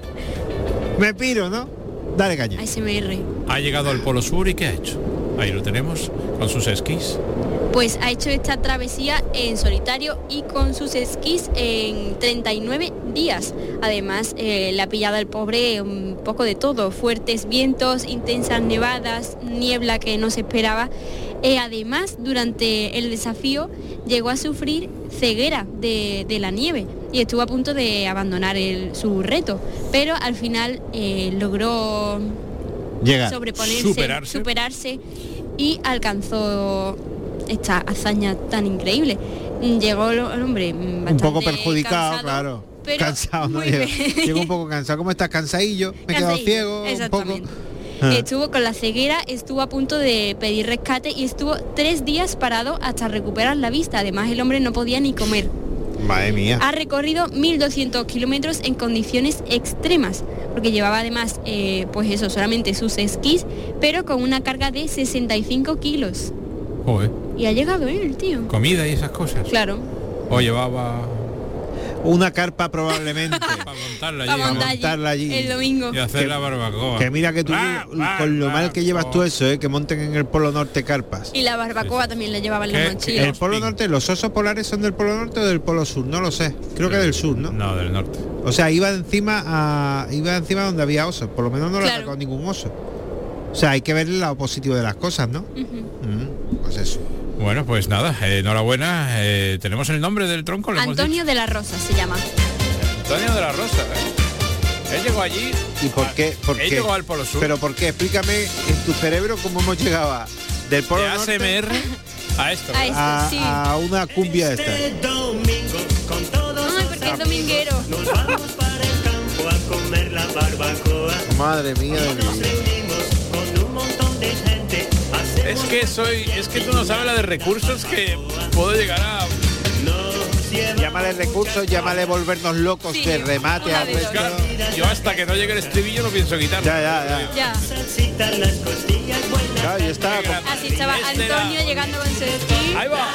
me piro, ¿no? Dale caña. A S M R. Ha llegado al Polo Sur y ¿qué ha hecho? Ahí lo tenemos, con sus esquís. Pues ha hecho esta travesía en solitario y con sus esquís en treinta y nueve días. Además, eh, le ha pillado al pobre un poco de todo. Fuertes vientos, intensas nevadas, niebla que no se esperaba. Eh, además, durante el desafío llegó a sufrir ceguera de, de la nieve y estuvo a punto de abandonar el- su reto. Pero al final eh, logró Llega. sobreponerse, Superarse. superarse y alcanzó esta hazaña tan increíble. Mm, Llegó el el hombre mm, Un bastante poco perjudicado, cansado, claro. pero Cansado, ¿no? muy Llega, bien. llega un poco cansado. ¿Cómo estás? Cansadillo. Me he quedado Cansadillo, ciego un poco. exactamente. Ah. Estuvo con la ceguera, estuvo a punto de pedir rescate y estuvo tres días parado hasta recuperar la vista. Además, el hombre no podía ni comer. Madre mía. Ha recorrido mil doscientos kilómetros en condiciones extremas, porque llevaba además, eh, pues eso, solamente sus esquís, pero con una carga de sesenta y cinco kilos. Joder, Y ha llegado él, tío. comida y esas cosas. Claro. O llevaba Una carpa probablemente. para montarla Para allí, montar allí, montarla allí. el domingo. y hacer Que- la barbacoa. Que mira que tú, Ah, ah, con lo ah, mal que llevas oh. tú eso, ¿eh? Que monten en el Polo Norte carpas. Y la barbacoa también la llevaba en la ¿Qué? mochila. El Polo Norte, ¿los osos polares son del Polo Norte o del Polo Sur? No lo sé. Creo que del sur, ¿no? No, del norte. O sea, iba encima a, iba encima donde había osos. Por lo menos no le Claro. ha tocado ningún oso. O sea, hay que ver el lado positivo de las cosas, ¿no? Ujú. Mm, pues eso. Bueno, pues nada, eh, enhorabuena. Eh, tenemos el nombre del tronco. ¿Le hemos Antonio de la Rosa se llama. dicho? Antonio de la Rosa, ¿eh? Él llegó allí. ¿Y por qué? ¿Por Él qué? llegó al Polo Sur. Pero ¿por qué? Explícame en tu cerebro cómo hemos llegado a- del Polo de Norte A S M R a esto. A esto, a, sí. a una cumbia esta. Ay, porque es dominguero. Madre mía de mi vida. Es que soy, es que tú no sabes la de recursos que puedo llegar a. Llámale recursos, llámale volvernos locos, Sí, que remate una al de resto. Claro, yo hasta que no llegue el estribillo no pienso quitarlo. Ya, ya, ya. Ya. Claro, yo estaba con- Así estaba Este era- Antonio llegando con su esquí. Ahí va.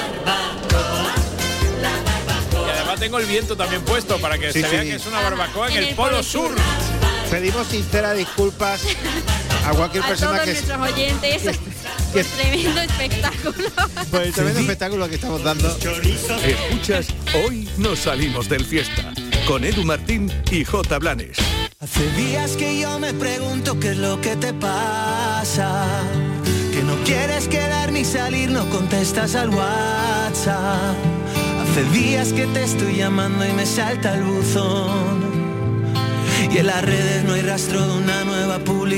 Y además tengo el viento también puesto para que Sí, se vea sí. que es una barbacoa en, En el, el Polo Polo Sur. Sur. Pedimos sinceras disculpas a cualquier A persona todos que, nuestros oyentes. Pues tremendo espectáculo. Pues el tremendo espectáculo que estamos dando. Escuchas Hoy Nos Salimos del Fiesta con Edu Martín y J. Blanes. Hace días que yo me pregunto qué es lo que te pasa, que no quieres quedar ni salir, no contestas al WhatsApp. Hace días que te estoy llamando y me salta el buzón, y en las redes no hay rastro de una nueva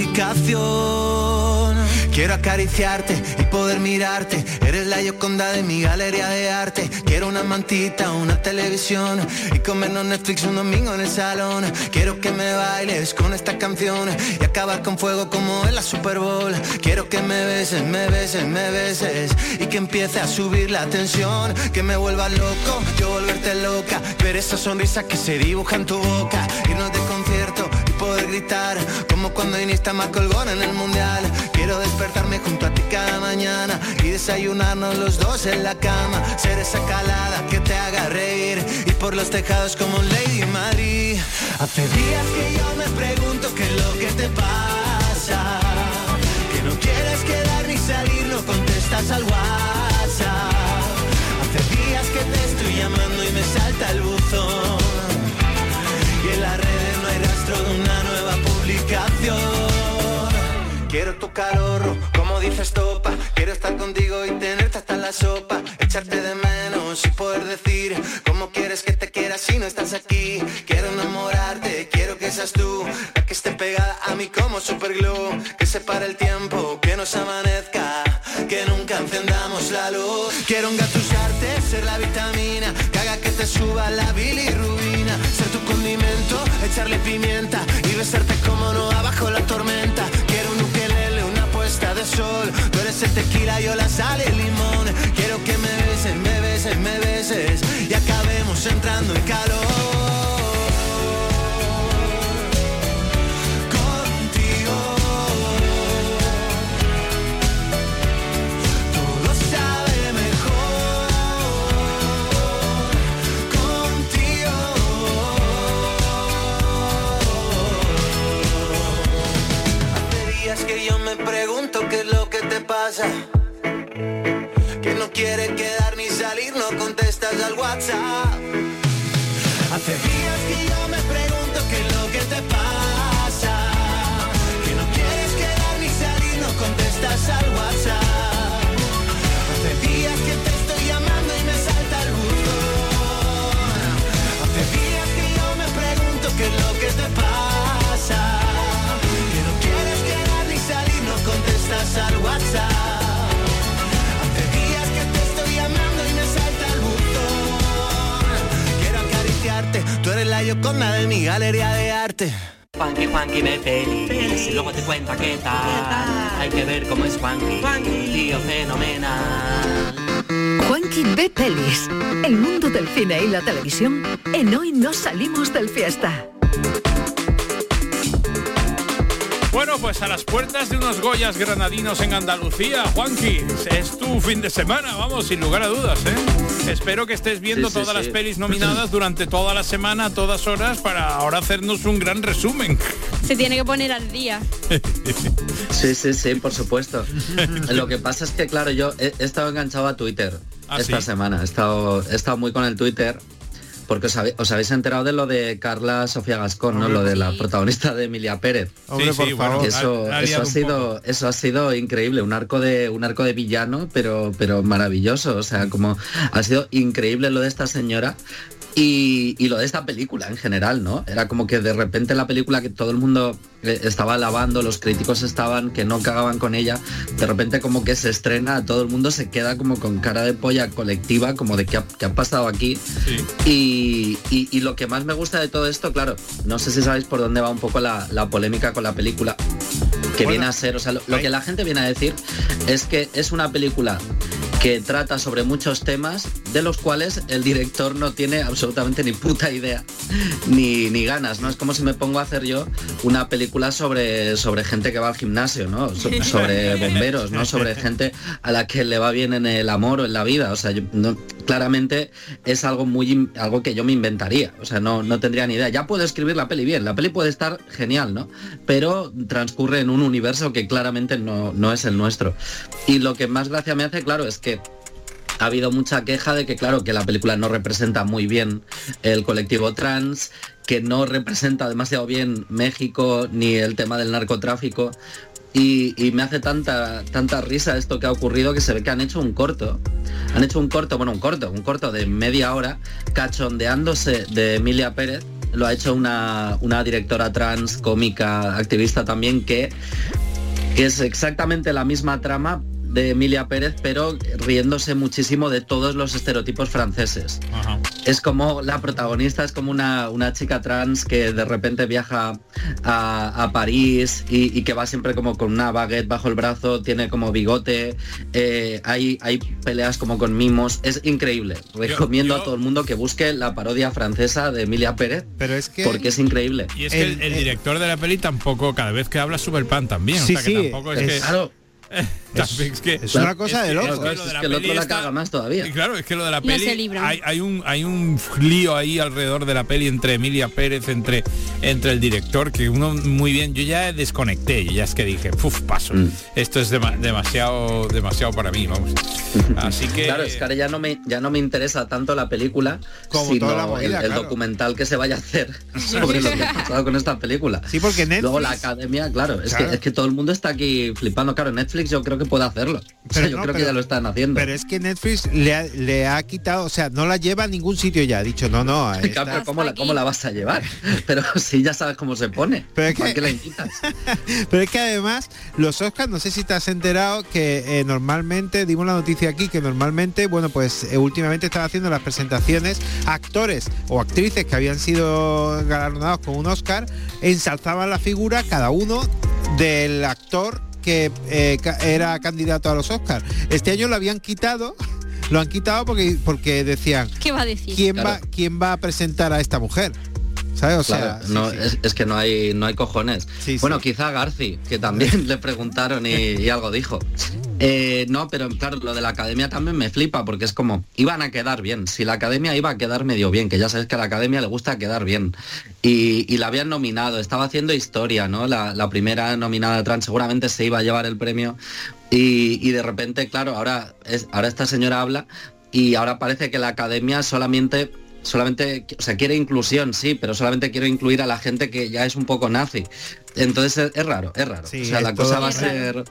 publicación. Quiero acariciarte y poder mirarte, eres la Gioconda de mi galería de arte. Quiero una mantita, una televisión y comernos Netflix un domingo en el salón. Quiero que me bailes con esta canción y acabar con fuego como en la Super Bowl. Quiero que me beses, me beses, me beses y que empiece a subir la tensión, que me vuelva loco, yo volverte loca, ver esa sonrisa que se dibuja en tu boca, irnos de concierto y poder gritar como cuando Iniesta marcó el gol en el Mundial. Quiero despertarme junto a ti cada mañana y desayunarnos los dos en la cama, ser esa calada que te haga reír y por los tejados como Lady Madrid. Hace días que yo me pregunto qué es lo que te pasa, que no quieres quedar ni salir, no contestas al WhatsApp. Hace días que te estoy llamando y me salta el buzón, y en las redes no hay rastro de una nueva publicación. Quiero tu calor, como dices topa, quiero estar contigo y tenerte hasta en la sopa, echarte de menos y poder decir cómo quieres que te quiera si no estás aquí. Quiero enamorarte, quiero que seas tú la que esté pegada a mí como superglue, que separe el tiempo, que nos amanezca, que nunca encendamos la luz. Quiero engatusarte, ser la vitamina que haga que te suba la bilirrubina, ser tu condimento, echarle pimienta y besarte como no abajo la tormenta. Quiero un ukelele, una puesta de sol, tú eres el tequila, yo la sal y el limón. Quiero que me beses, me beses, me beses y acabemos entrando en calor. Que yo me pregunto qué es lo que te pasa, que no quieres quedar ni salir, no contestas al WhatsApp. Hace días que yo me pregunto qué es lo que te pasa, que no quieres quedar ni salir, no contestas al WhatsApp. Hace días que te estoy llamando y me salta el buzón. Hace días que yo me pregunto qué es lo que te pasa, contestas al WhatsApp. Hace días que te estoy llamando y me salta el buzón. Quiero acariciarte, tú eres la Gioconda de mi galería de arte. Juanqui, Juanqui, ve feliz, y luego te cuenta qué tal. Hay que ver cómo es Juanqui, tío fenomenal. Juanqui ve pelis, el mundo del cine y la televisión en Hoy Nos Salimos del Fiesta. Bueno, pues a las puertas de unos Goyas granadinos en Andalucía, Juanqui, es tu fin de semana, vamos, sin lugar a dudas, ¿eh? Espero que estés viendo sí, sí, todas sí. las pelis nominadas durante toda la semana, a todas horas, para ahora hacernos un gran resumen. Se tiene que poner al día. Sí, sí, sí, por supuesto. Lo que pasa es que, claro, yo he, he estado enganchado a Twitter ¿Ah, esta sí? semana, he estado, he estado muy con el Twitter. Porque os, habe, os habéis enterado de lo de Carla Sofía Gascón, ¿no? Lo de la protagonista de Emilia Pérez. Hombre, sí, por sí, favor. Eso, eso ha sido, eso ha sido increíble, un arco de, un arco de villano, pero, pero maravilloso. O sea, como ha sido increíble lo de esta señora. Y, y lo de esta película en general, ¿no? Era como que de repente la película que todo el mundo estaba alabando, los críticos estaban que no cagaban con ella, de repente como que se estrena, todo el mundo se queda como con cara de polla colectiva, como de qué ha, qué ha pasado aquí. Sí. Y, y, y lo que más me gusta de todo esto, claro, no sé si sabéis por dónde va un poco la, la polémica con la película, que bueno, viene a ser, o sea, lo, lo que la gente viene a decir es que es una película que trata sobre muchos temas de los cuales el director no tiene absolutamente ni puta idea ni, ni ganas, ¿no? Es como si me pongo a hacer yo una película sobre, sobre gente que va al gimnasio, ¿no? So, sobre bomberos, ¿no? Sobre gente a la que le va bien en el amor o en la vida. O sea, yo, no, claramente es algo muy algo que yo me inventaría, o sea, no, no tendría ni idea. Ya puedo escribir la peli bien, la peli puede estar genial, ¿no? Pero transcurre en un universo que claramente no, no es el nuestro. Y lo que más gracia me hace, claro, es que ha habido mucha queja de que, claro, que la película no representa muy bien el colectivo trans, que no representa demasiado bien México ni el tema del narcotráfico. Y, y me hace tanta tanta risa esto que ha ocurrido, que se ve que han hecho un corto. Han hecho un corto, bueno, un corto, un corto de media hora, cachondeándose de Emilia Pérez. Lo ha hecho una, una directora trans, cómica, activista también, que, que es exactamente la misma trama de Emilia Pérez, pero riéndose muchísimo de todos los estereotipos franceses. Ajá. Es como la protagonista, es como una, una chica trans que de repente viaja a, a París y, y que va siempre como con una baguette bajo el brazo, tiene como bigote, eh, hay, hay peleas como con mimos, es increíble. Recomiendo yo, yo... a todo el mundo que busque la parodia francesa de Emilia Pérez, pero es que... porque es increíble. Y es que el, el, el director de la peli tampoco, cada vez que habla sube el pan también, sí, o sea que sí, tampoco es, es que... Claro. Es, es, que, es una cosa es, de loco. Es, es, es, es que el otro la caga más todavía. Y claro, es que lo de la peli, no hay, hay un hay un lío ahí alrededor de la peli entre Emilia Pérez, entre entre el director, que uno muy bien, yo ya desconecté, ya es que dije, puf, paso, mm. esto es dema, demasiado demasiado para mí, vamos. Así que claro, es que ahora ya no me ya no me interesa tanto la película, como sino toda la movida, el, el claro. documental que se vaya a hacer sobre lo que ha pasado con esta película. Sí, porque Netflix... Luego la academia, claro, es claro. que es que todo el mundo está aquí flipando. Claro, Netflix yo creo que puede hacer. Pero o sea, yo no, creo pero, que ya lo están haciendo. Pero es que Netflix le ha, le ha quitado, o sea, no la lleva a ningún sitio ya. Ha dicho, no, no. Claro, pero ¿cómo la, ¿cómo la vas a llevar? Pero si ya sabes cómo se pone. Pero es ¿Por que, qué la invitas? Pero es que además, los Oscars, no sé si te has enterado que eh, normalmente, dimos la noticia aquí, que normalmente, bueno, pues eh, últimamente están haciendo las presentaciones actores o actrices que habían sido galardonados con un Oscar, ensalzaban la figura cada uno del actor que eh, era candidato a los Oscars. Este año lo habían quitado, lo han quitado porque porque decían, ¿qué va a decir? ¿Quién claro. va quién va a presentar a esta mujer? ¿Sabes? O claro, sea, no, sí, sí. Es, es que no hay no hay cojones. Sí, bueno, sí. quizá Garci, que también le preguntaron y, y algo dijo. Eh, no, pero claro, lo de la academia también me flipa, porque es como, iban a quedar bien. Si la academia iba a quedar medio bien, que ya sabes que a la academia le gusta quedar bien. Y, y la habían nominado, estaba haciendo historia, ¿no? La, la primera nominada trans seguramente se iba a llevar el premio. Y, y de repente, claro, ahora, es, ahora esta señora habla y ahora parece que la academia solamente... solamente, o sea, quiere inclusión, sí, pero solamente quiero incluir a la gente que ya es un poco nazi. Entonces es, es raro, es raro. Sí, o sea, la cosa va a ser...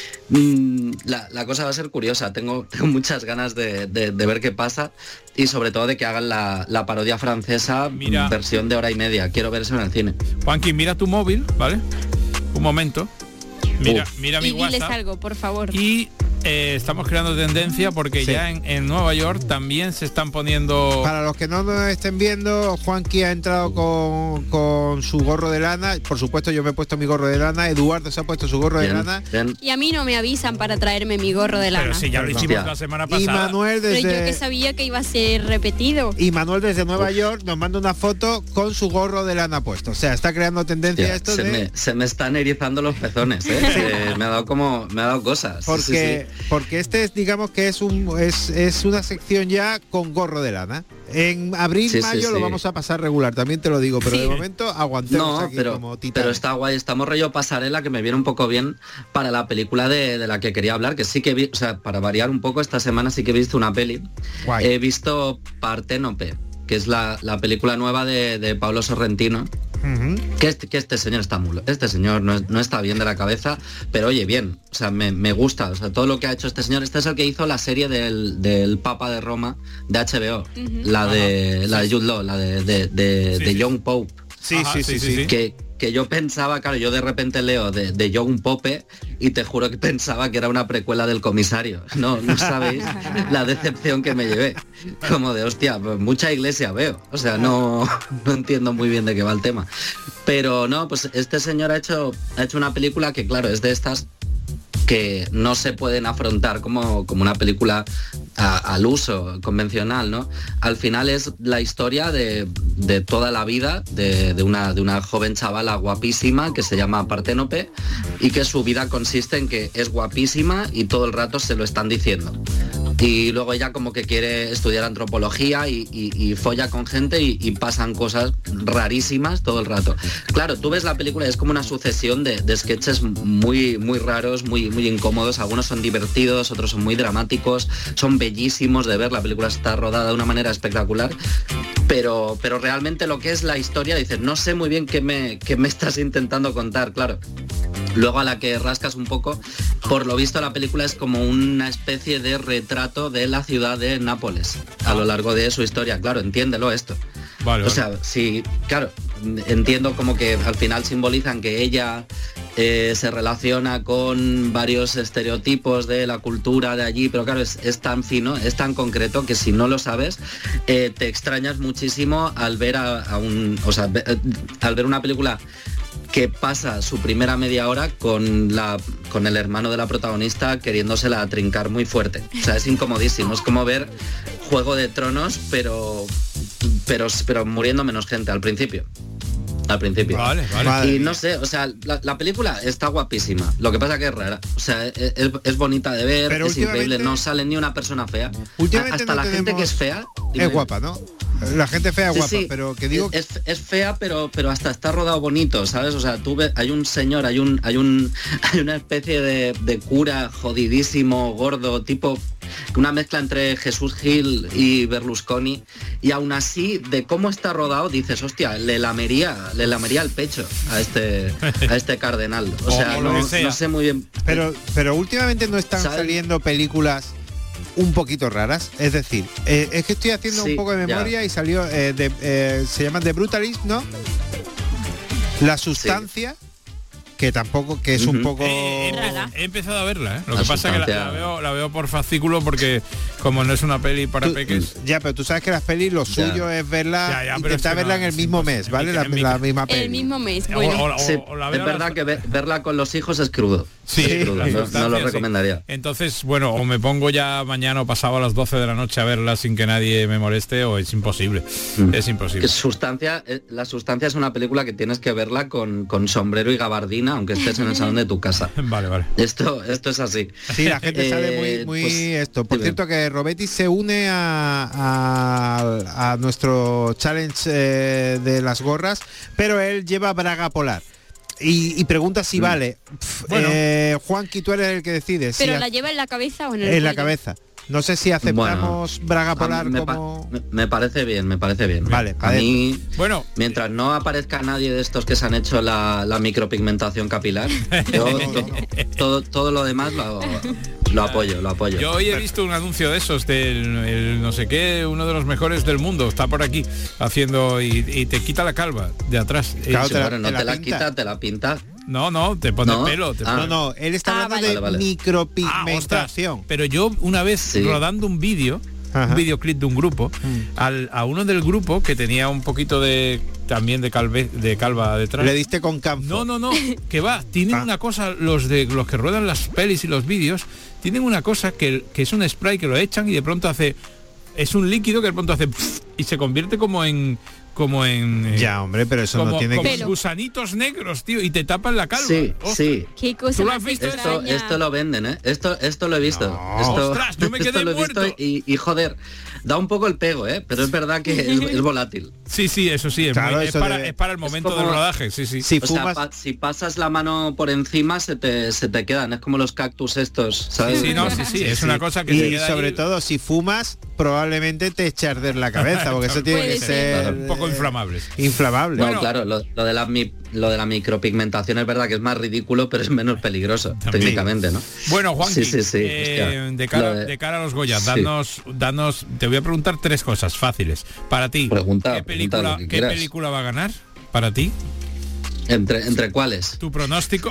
Mm, la, la cosa va a ser curiosa. Tengo, tengo muchas ganas de, de, de ver qué pasa y sobre todo de que hagan la, la parodia francesa, mira, versión de hora y media. Quiero ver eso en el cine. Juanqui, mira tu móvil, ¿vale? Un momento. Mira, Uf. mira mi y WhatsApp. diles algo, por favor. Y eh, estamos creando tendencia porque sí. ya en, en Nueva York también se están poniendo... Para los que no nos estén viendo, Juanqui ha entrado con, con su gorro de lana. Por supuesto, yo me he puesto mi gorro de lana. Eduardo se ha puesto su gorro bien, de lana. Bien. Y a mí no me avisan para traerme mi gorro de lana. Pero si ya lo hicimos la semana pasada. Y Manuel desde... Pero yo que sabía que iba a ser repetido. Y Manuel desde Nueva York nos manda una foto con su gorro de lana puesto. O sea, está creando tendencia ya, esto se de... Me, se me están erizando los pezones, ¿eh? eh, me ha dado como... Me ha dado cosas. Porque, sí, sí. porque este es, digamos que es un es, es una sección ya con gorro de lana. En abril, sí, mayo sí, lo sí. vamos a pasar regular, también te lo digo, pero sí. de momento aguantemos no, aquí pero, como titanes. pero está guay, estamos rollo pasarela, que me viene un poco bien para la película de, de la que quería hablar, que sí que vi, o sea, para variar un poco, esta semana sí que he visto una peli. Guay. He visto Parténope, que es la, la película nueva de, de Pablo Sorrentino. Uh-huh. Que, este, que este señor está muy, este señor no, no está bien de la cabeza, pero oye, bien, o sea, me, me gusta, o sea, todo lo que ha hecho este señor. Este es el que hizo la serie del, del Papa de Roma de H B O, uh-huh. la de Ajá. la de Jude Law, la de, de, de, sí, de sí. Young Pope. Sí, Ajá, sí, sí, sí, sí. Que, que yo pensaba, claro, yo de repente leo de, de Young Pope y te juro que pensaba que era una precuela del Comisario. No, no sabéis la decepción que me llevé. Como de, hostia, mucha iglesia veo. O sea, no, no entiendo muy bien de qué va el tema. Pero no, pues este señor ha hecho, ha hecho una película que, claro, es de estas que no se pueden afrontar como, como una película a, al uso convencional, ¿no? Al final es la historia de, de toda la vida de, de, una, de una joven chavala guapísima que se llama Parténope y que su vida consiste en que es guapísima y todo el rato se lo están diciendo. Y luego ella como que quiere estudiar antropología y, y, y folla con gente y, y pasan cosas rarísimas todo el rato. Claro, tú ves la película y es como una sucesión de, de sketches muy, muy raros, muy, muy incómodos. Algunos son divertidos, otros son muy dramáticos, son bellísimos de ver. La película está rodada de una manera espectacular. Pero, pero realmente lo que es la historia, dices, no sé muy bien qué me, qué me estás intentando contar, claro. Luego a la que rascas un poco, por lo visto la película es como una especie de retrato de la ciudad de Nápoles a lo largo de su historia. Claro, entiéndelo esto. Vale, o sea, sí, claro, entiendo como que al final simbolizan que ella eh, se relaciona con varios estereotipos de la cultura de allí, pero claro, es, es tan fino, es tan concreto que si no lo sabes, eh, te extrañas muchísimo al ver a, a un, o sea, ve, al ver una película que pasa su primera media hora con la con el hermano de la protagonista queriéndosela trincar muy fuerte. O sea, es incomodísimo. Es como ver Juego de Tronos, pero pero pero muriendo menos gente al principio. Al principio. Vale, vale. Y no sé, o sea, la, la película está guapísima. Lo que pasa que es rara. O sea, es, es bonita de ver, pero es increíble. No sale ni una persona fea. Hasta no la gente que es fea. Es guapa, ¿no? La gente fea es sí, guapa, sí. pero que digo es, es fea, pero pero hasta está rodado bonito, ¿sabes? O sea, tú ves, hay un señor, hay un hay un hay una especie de, de cura jodidísimo, gordo, tipo una mezcla entre Jesús Gil y Berlusconi, y aún así de cómo está rodado dices, hostia, le lamería, le lamería el pecho a este a este cardenal. O sea, no, no sé muy bien. Pero pero últimamente no están ¿sabes? Saliendo películas un poquito raras, es decir, eh, es que estoy haciendo sí, un poco de memoria ya. Y salió eh, de, eh, se llama The Brutalist, ¿no? La sustancia, sí. Que tampoco, que es uh-huh. un poco... Eh, he, he empezado a verla, ¿eh? Lo la que pasa es que la, la, veo, la veo por fascículo porque como no es una peli para tú, peques... Ya, pero tú sabes que las pelis lo ya. Suyo es verla, ya, ya, intentar es verla no, en el mismo mes, ¿vale? La, la misma peli. El mismo mes, bueno. O, o, o, sí, o la es verdad la... que ver, verla con los hijos es crudo. Sí, es crudo, no, no lo recomendaría. Sí. Entonces, bueno, o me pongo ya mañana o pasado a las doce de la noche a verla sin que nadie me moleste, o es imposible. Mm. Es imposible. Que sustancia, la sustancia es una película que tienes que verla con, con sombrero y gabardina, aunque estés en el salón de tu casa. Vale, vale. Esto, esto es así. Sí, la gente eh, sale muy, muy pues, esto. Por cierto, que Robetti se une a, a, a nuestro challenge eh, de las gorras, pero él lleva braga polar. Y, y pregunta si mm. vale. Pff, bueno. eh, Juanqui, tú eres el que decides. ¿Pero si la lleva en la cabeza o en el En cuello? la cabeza. No sé si aceptamos bueno, braga polar me como... Pa me parece bien, me parece bien. Vale, a mí, bueno, mientras no aparezca nadie de estos que se han hecho la, la micropigmentación capilar, yo to, todo, todo lo demás lo, lo apoyo, lo apoyo. Yo hoy he visto un anuncio de esos del el no sé qué, uno de los mejores del mundo, está por aquí haciendo y, y te quita la calva de atrás. Claro, te la, bueno, no te la, te la quita, te la pinta. No, no, te pone ¿No? pelo. Te ah. pone... No, no, él está ah, hablando vale. de vale, vale. micropigmentación. Ah, pero yo una vez sí. rodando un vídeo, un videoclip de un grupo, mm. al, a uno del grupo que tenía un poquito de también de calve, de calva detrás. Le diste con campo. No, no, no, que va, tienen ah. una cosa, los de los que ruedan las pelis y los vídeos, tienen una cosa que, que es un spray que lo echan y de pronto hace, es un líquido que de pronto hace pff, y se convierte como en como en eh, ya hombre, pero eso como, no tiene como que gusanitos negros, tío, y te tapan la calva. Sí, Ostras. sí. ¿Qué cosa ¿Tú lo has visto? Esto, esto lo venden, ¿eh? Esto, esto lo he visto. No. Esto, Ostras, yo me quedé esto lo he muerto. visto y, y joder, da un poco el pego, ¿eh? Pero es verdad que es, es volátil. Sí, sí, eso sí, es, claro, muy, eso es, para, de, es para el momento como, del rodaje, sí, sí. Si, o fumas... sea, pa, si pasas la mano por encima se te, se te quedan, es como los cactus estos, ¿sabes? Sí, sí, no, sí, sí, es sí. una cosa que y se queda sobre ahí. todo si fumas probablemente te eche a arder la cabeza, porque eso tiene que ser claro, un poco inflamables. Inflamable. No, bueno, claro, lo, lo de la mi, lo de la micropigmentación es verdad que es más ridículo, pero es menos peligroso, también. Técnicamente, ¿no? Bueno, Juanqui, sí, sí, sí, eh, de, cara, de... de cara a los Goya, danos, sí. danos, te voy a preguntar tres cosas fáciles. Para ti, pregunta, ¿qué, película, pregunta que ¿qué película va a ganar? Para ti. ¿Entre, ¿Entre cuáles? ¿Tu pronóstico?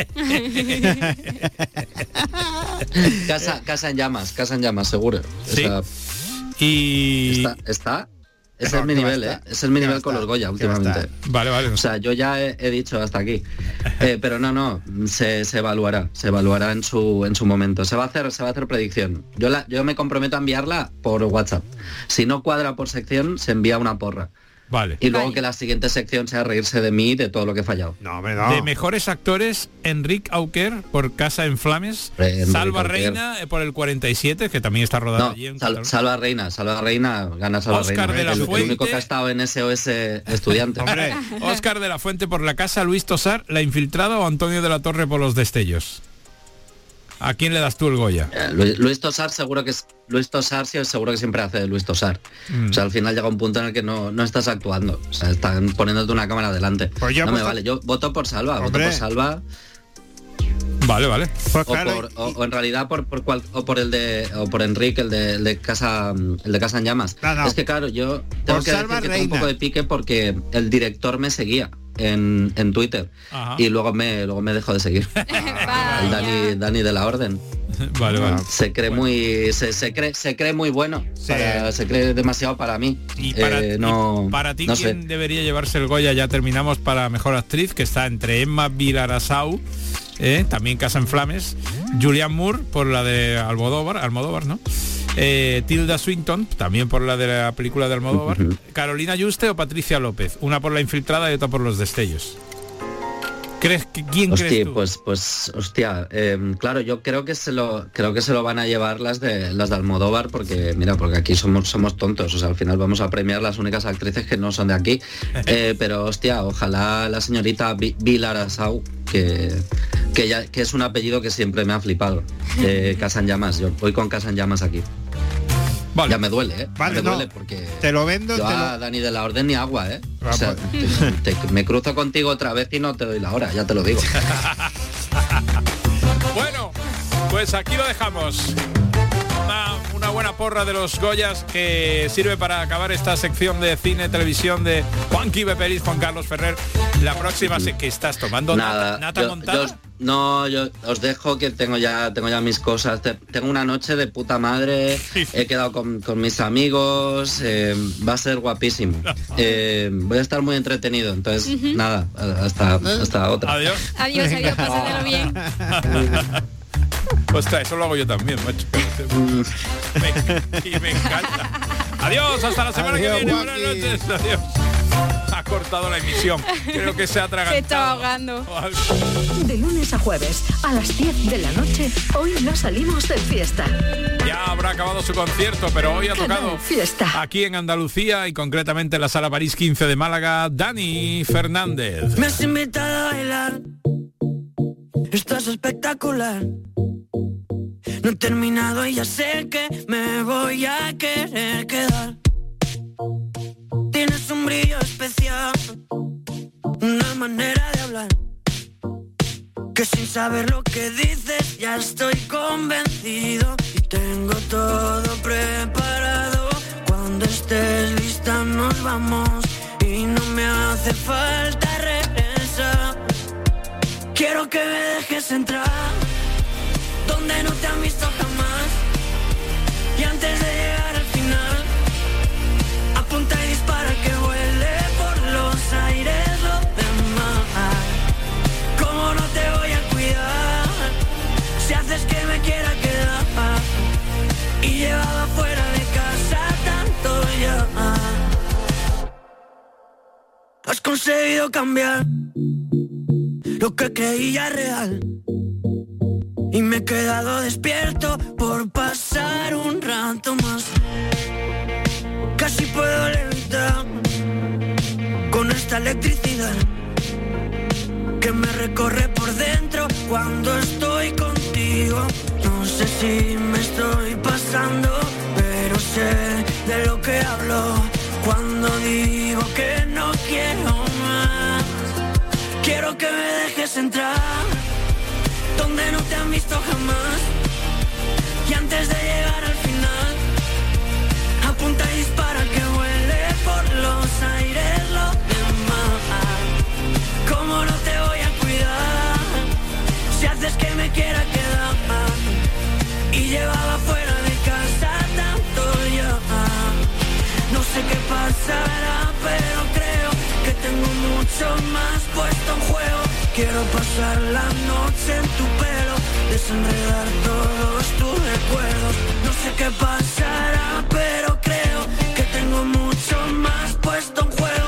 casa, casa en llamas, casa en llamas, seguro. Sí. O sea, y... ¿Está? ¿Está? Ese no, es mi nivel, ¿eh? Ese es mi nivel con los Goya últimamente. Vale, vale. O sea, yo ya he, he dicho hasta aquí. Eh, pero no, no, se, se evaluará, se evaluará en su en su momento. Se va a hacer, se va a hacer predicción. Yo la, yo me comprometo a enviarla por WhatsApp. Si no cuadra por sección, se envía una porra. Vale. Y luego Vale. que la siguiente sección sea reírse de mí y de todo lo que he fallado. No, hombre, no. De mejores actores, Enric Auquer por Casa en Flames, Enric Salva Auquer. Reina eh, por el cuarenta y siete, que también está rodado No, allí en Sal- Cataluña. Salva Reina, Salva Reina, gana Salva Óscar Reina. de la el, el Fuente. único que ha estado en S O S estudiante. Hombre, Óscar de la Fuente por La Casa, Luis Tosar, La Infiltrada o Antonio de la Torre por Los Destellos. ¿A quién le das tú el Goya? Eh, Luis, Luis Tosar seguro que es Luis Tosar sí, seguro que siempre hace de Luis Tosar. Mm. O sea, al final llega un punto en el que no, no estás actuando. O sea, están poniéndote una cámara delante. Pues yo no me voto- vale, yo voto por Salva, voto Hombre. por Salva. Vale, vale. pues O, claro, por, o, o en realidad por, por cual, o por el de o por Enrique, el de, el de Casa el de Casa en Llamas. No, no. Es que claro, yo tengo Por que Salva decir que tengo un Reina. poco de pique porque el director me seguía en, en Twitter. Ajá. Y luego me luego me dejó de seguir. El Dani, Dani de la Orden. Vale, vale. Se cree muy se, se cree se cree muy bueno. Sí. Para- se cree demasiado para mí. Y para, Eh, y no, para ti, no ¿quién sé. debería llevarse el Goya? Ya terminamos para Mejor Actriz, que está entre Emma Vilarasau, eh, también Casa en Flames, Julianne Moore por la de Almodóvar, Almodóvar, ¿no? Eh, Tilda Swinton, también por la de la película de Almodóvar, Ujú. Carolina Yuste o Patricia López, una por La Infiltrada y otra por Los Destellos. ¿Crees que quién crees Hostia, tú? pues, pues, hostia, eh, claro, yo creo que se lo, creo que se lo van a llevar las de las de Almodóvar, porque mira, porque aquí somos, somos tontos, o sea, al final vamos a premiar las únicas actrices que no son de aquí. Eh, pero hostia, ojalá la señorita Vi- Vilarasau, que, que ya, que es un apellido que siempre me ha flipado. Eh, Casa en Llamas, yo voy con Casa en Llamas aquí. Vale. Ya me duele, ¿eh? Vale, me no. duele porque te lo vendo, yo te a lo- Dani de la Orden ni agua, ¿eh? Ah, O sea, pues- te- te- me cruzo contigo otra vez y no te doy la hora, ya te lo digo. Bueno, pues aquí lo dejamos. Una, una buena porra de los Goyas que sirve para acabar esta sección de cine, televisión de Juanqui Beperis, Juan Carlos Ferrer. La próxima, se- que estás tomando Nada, nata, nata yo- montada. yo os- no, yo os dejo que tengo ya tengo ya mis cosas. Te- tengo una noche de puta madre, he quedado con, con mis amigos, eh, va a ser guapísimo. Eh, voy a estar muy entretenido, entonces nada, hasta, hasta otra. Adiós. Adiós, adiós, pásatelo bien. Ostras, eso lo hago yo también, macho. Me- y me encanta. Adiós, hasta la semana Adiós, que viene. Buenas Joaquín. noches. Adiós. Ha cortado la emisión. Creo que se ha Se atragantado. estaba ahogando. De lunes a jueves, a las diez de la noche, hoy no salimos de fiesta. Ya habrá acabado su concierto, pero hoy ha Canal tocado Fiesta. aquí en Andalucía y concretamente en la Sala París quince de Málaga, Dani Fernández. Me has invitado a bailar. Estás espectacular. No he terminado y ya sé que me voy a querer quedar. Tienes un brillo especial, una manera de hablar, que sin saber lo que dices ya estoy convencido. Y tengo todo preparado. Cuando estés lista nos vamos y no me hace falta regresar. Quiero que me dejes entrar donde no te han visto jamás. Y antes de llegar al final, apunta y dispara que vuele por los aires lo demás. ¿Cómo no te voy a cuidar si haces que me quiera quedar? Y llevaba fuera de casa tanto ya. Has conseguido cambiar lo que creía real y me he quedado despierto por pasar un rato más. Casi puedo levitar con esta electricidad que me recorre por dentro cuando estoy contigo. No sé si me estoy pasando, pero sé de lo que hablo cuando digo que no quiero más. Quiero que me dejes entrar donde no te han visto jamás. Y antes de llegar al final, apunta y dispara que vuele por los aires lo demás. ¿Cómo no te voy a cuidar si haces que me quiera quedar? Y llevaba fuera de casa tanto ya. No sé qué pasará, pero creo que tengo mucho más puesto en juego. Quiero pasar la noche en tu pelo, desenredar todos tus recuerdos. No sé qué pasará, pero creo que tengo mucho más puesto en juego.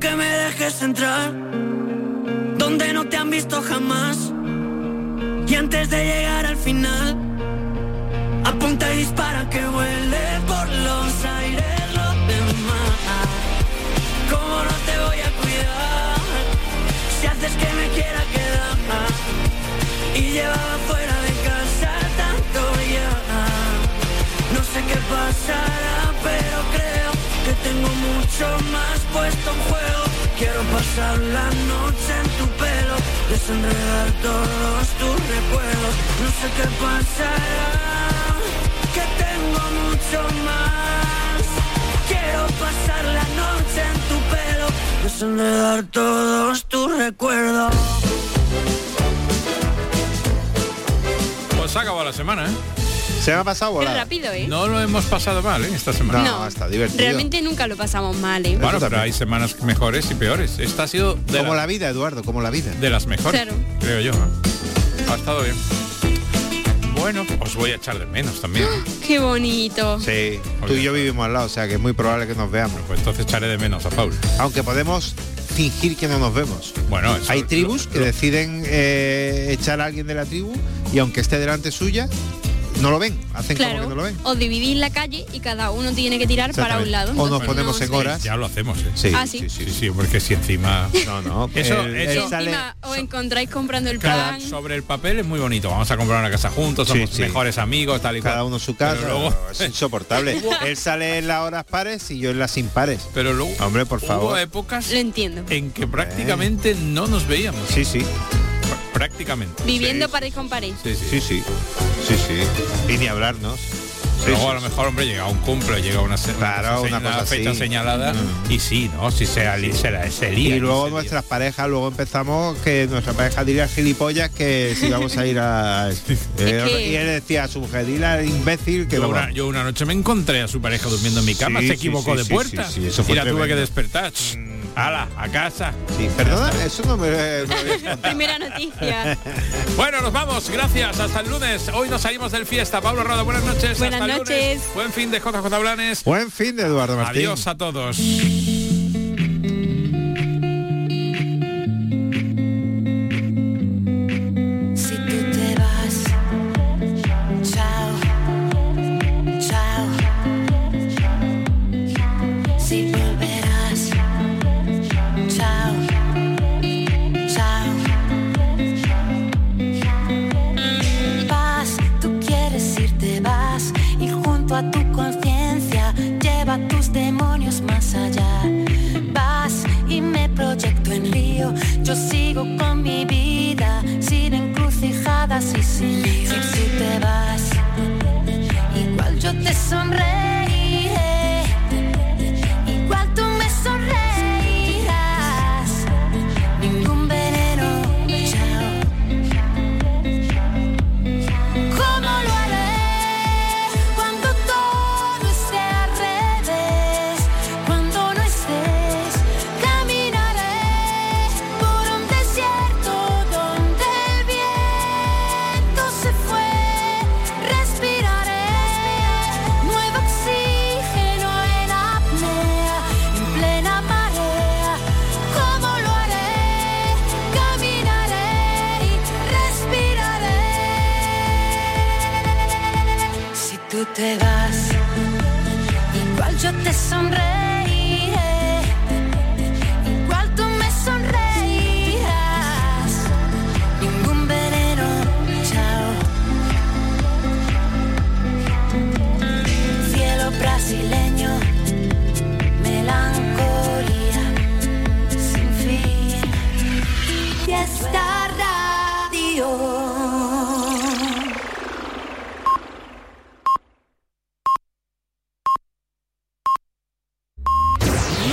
que me dejes entrar donde no te han visto jamás. Y antes de llegar al final, apunta y dispara que vuele por los aires lo demás. ¿Cómo no te voy a cuidar si haces que me quiera quedar? Y llevaba fuera de casa tanto ya. No sé qué pasará, pero creo que tengo mucho más puesto en juego. Quiero pasar la noche en tu pelo, desenredar todos tus recuerdos. No sé qué pasará, que tengo mucho más. Quiero pasar la noche en tu pelo, desenredar todos tus recuerdos. Pues se ha acabado la semana, ¿eh? Se me ha pasado Qué volada. rápido, ¿eh? No lo hemos pasado mal, ¿eh? Esta semana. No, está divertido. Realmente nunca lo pasamos mal, ¿eh? Bueno, pero hay semanas mejores y peores. Esta ha sido de Como la- la vida, Eduardo, como la vida. de las mejores, Claro. creo yo. ¿eh? Ha estado bien. Bueno, os voy a echar de menos también. Qué bonito. Sí, tú y yo vivimos al lado, o sea que es muy probable que nos veamos. Pues entonces echaré de menos a Paula. Aunque podemos fingir que no nos vemos. Bueno, eso- hay tribus lo- que lo- deciden eh, echar a alguien de la tribu y aunque esté delante suya, no lo ven, hacen como que Claro, no lo ven. os dividís la calle y cada uno tiene que tirar para un lado. O nos Entonces, ponemos no en sé. horas. Ya lo hacemos, ¿eh? Sí, Ah, ¿sí? Sí, sí, porque si encima... No, no. Eso, él- eso- él Y sale- encima os encontráis comprando el Cada- pan. sobre el papel es muy bonito. Vamos a comprar una casa juntos, somos Sí, sí. mejores amigos, tal y cual. cada uno su casa, Pero luego, es insoportable. Él sale en las horas pares y yo en las impares. pero luego Hombre, por hubo favor. épocas Lo entiendo. en que prácticamente no nos veíamos. Sí, sí. Pr- Prácticamente. Viviendo sí. pared con pared. Sí, sí. Sí, sí. Sí, sí. Y ni hablarnos. Sí, Luego sí, a lo sí. mejor, hombre, llega un cumple, llega una, se- Claro, cosa una señalada, cosa fecha así. señalada Mm. y sí, ¿no? Si se, ali- se, la- se lía. Y luego se lía. nuestras parejas, luego empezamos que nuestra pareja diría al gilipollas que si vamos a ir a... Eh, que- Y él decía a su mujer, dile al imbécil que Yo no una, va. yo una noche me encontré a su pareja durmiendo en mi cama, Sí, se sí, equivocó sí, de sí, puerta sí, sí, eso fue y la tuve que tremendo. despertar. ¡Hala! A casa. Sí, perdona, eso no me, me lo habías contado. Primera noticia. Bueno, nos vamos. Gracias. Hasta el lunes. Hoy nos salimos del fiesta. Pablo Roda, buenas noches. Buenas Hasta el noches. lunes. Buen fin de J J Blanes. Buen fin de Eduardo Martín. Adiós a todos. Si tú te vas, chao, chao. Si volverás, chao, chao. Vas, tú quieres irte, vas y junto a tu conciencia lleva tus demonios más allá. Vas y me proyecto en Río, yo sigo con mi vida sin encrucijadas y sin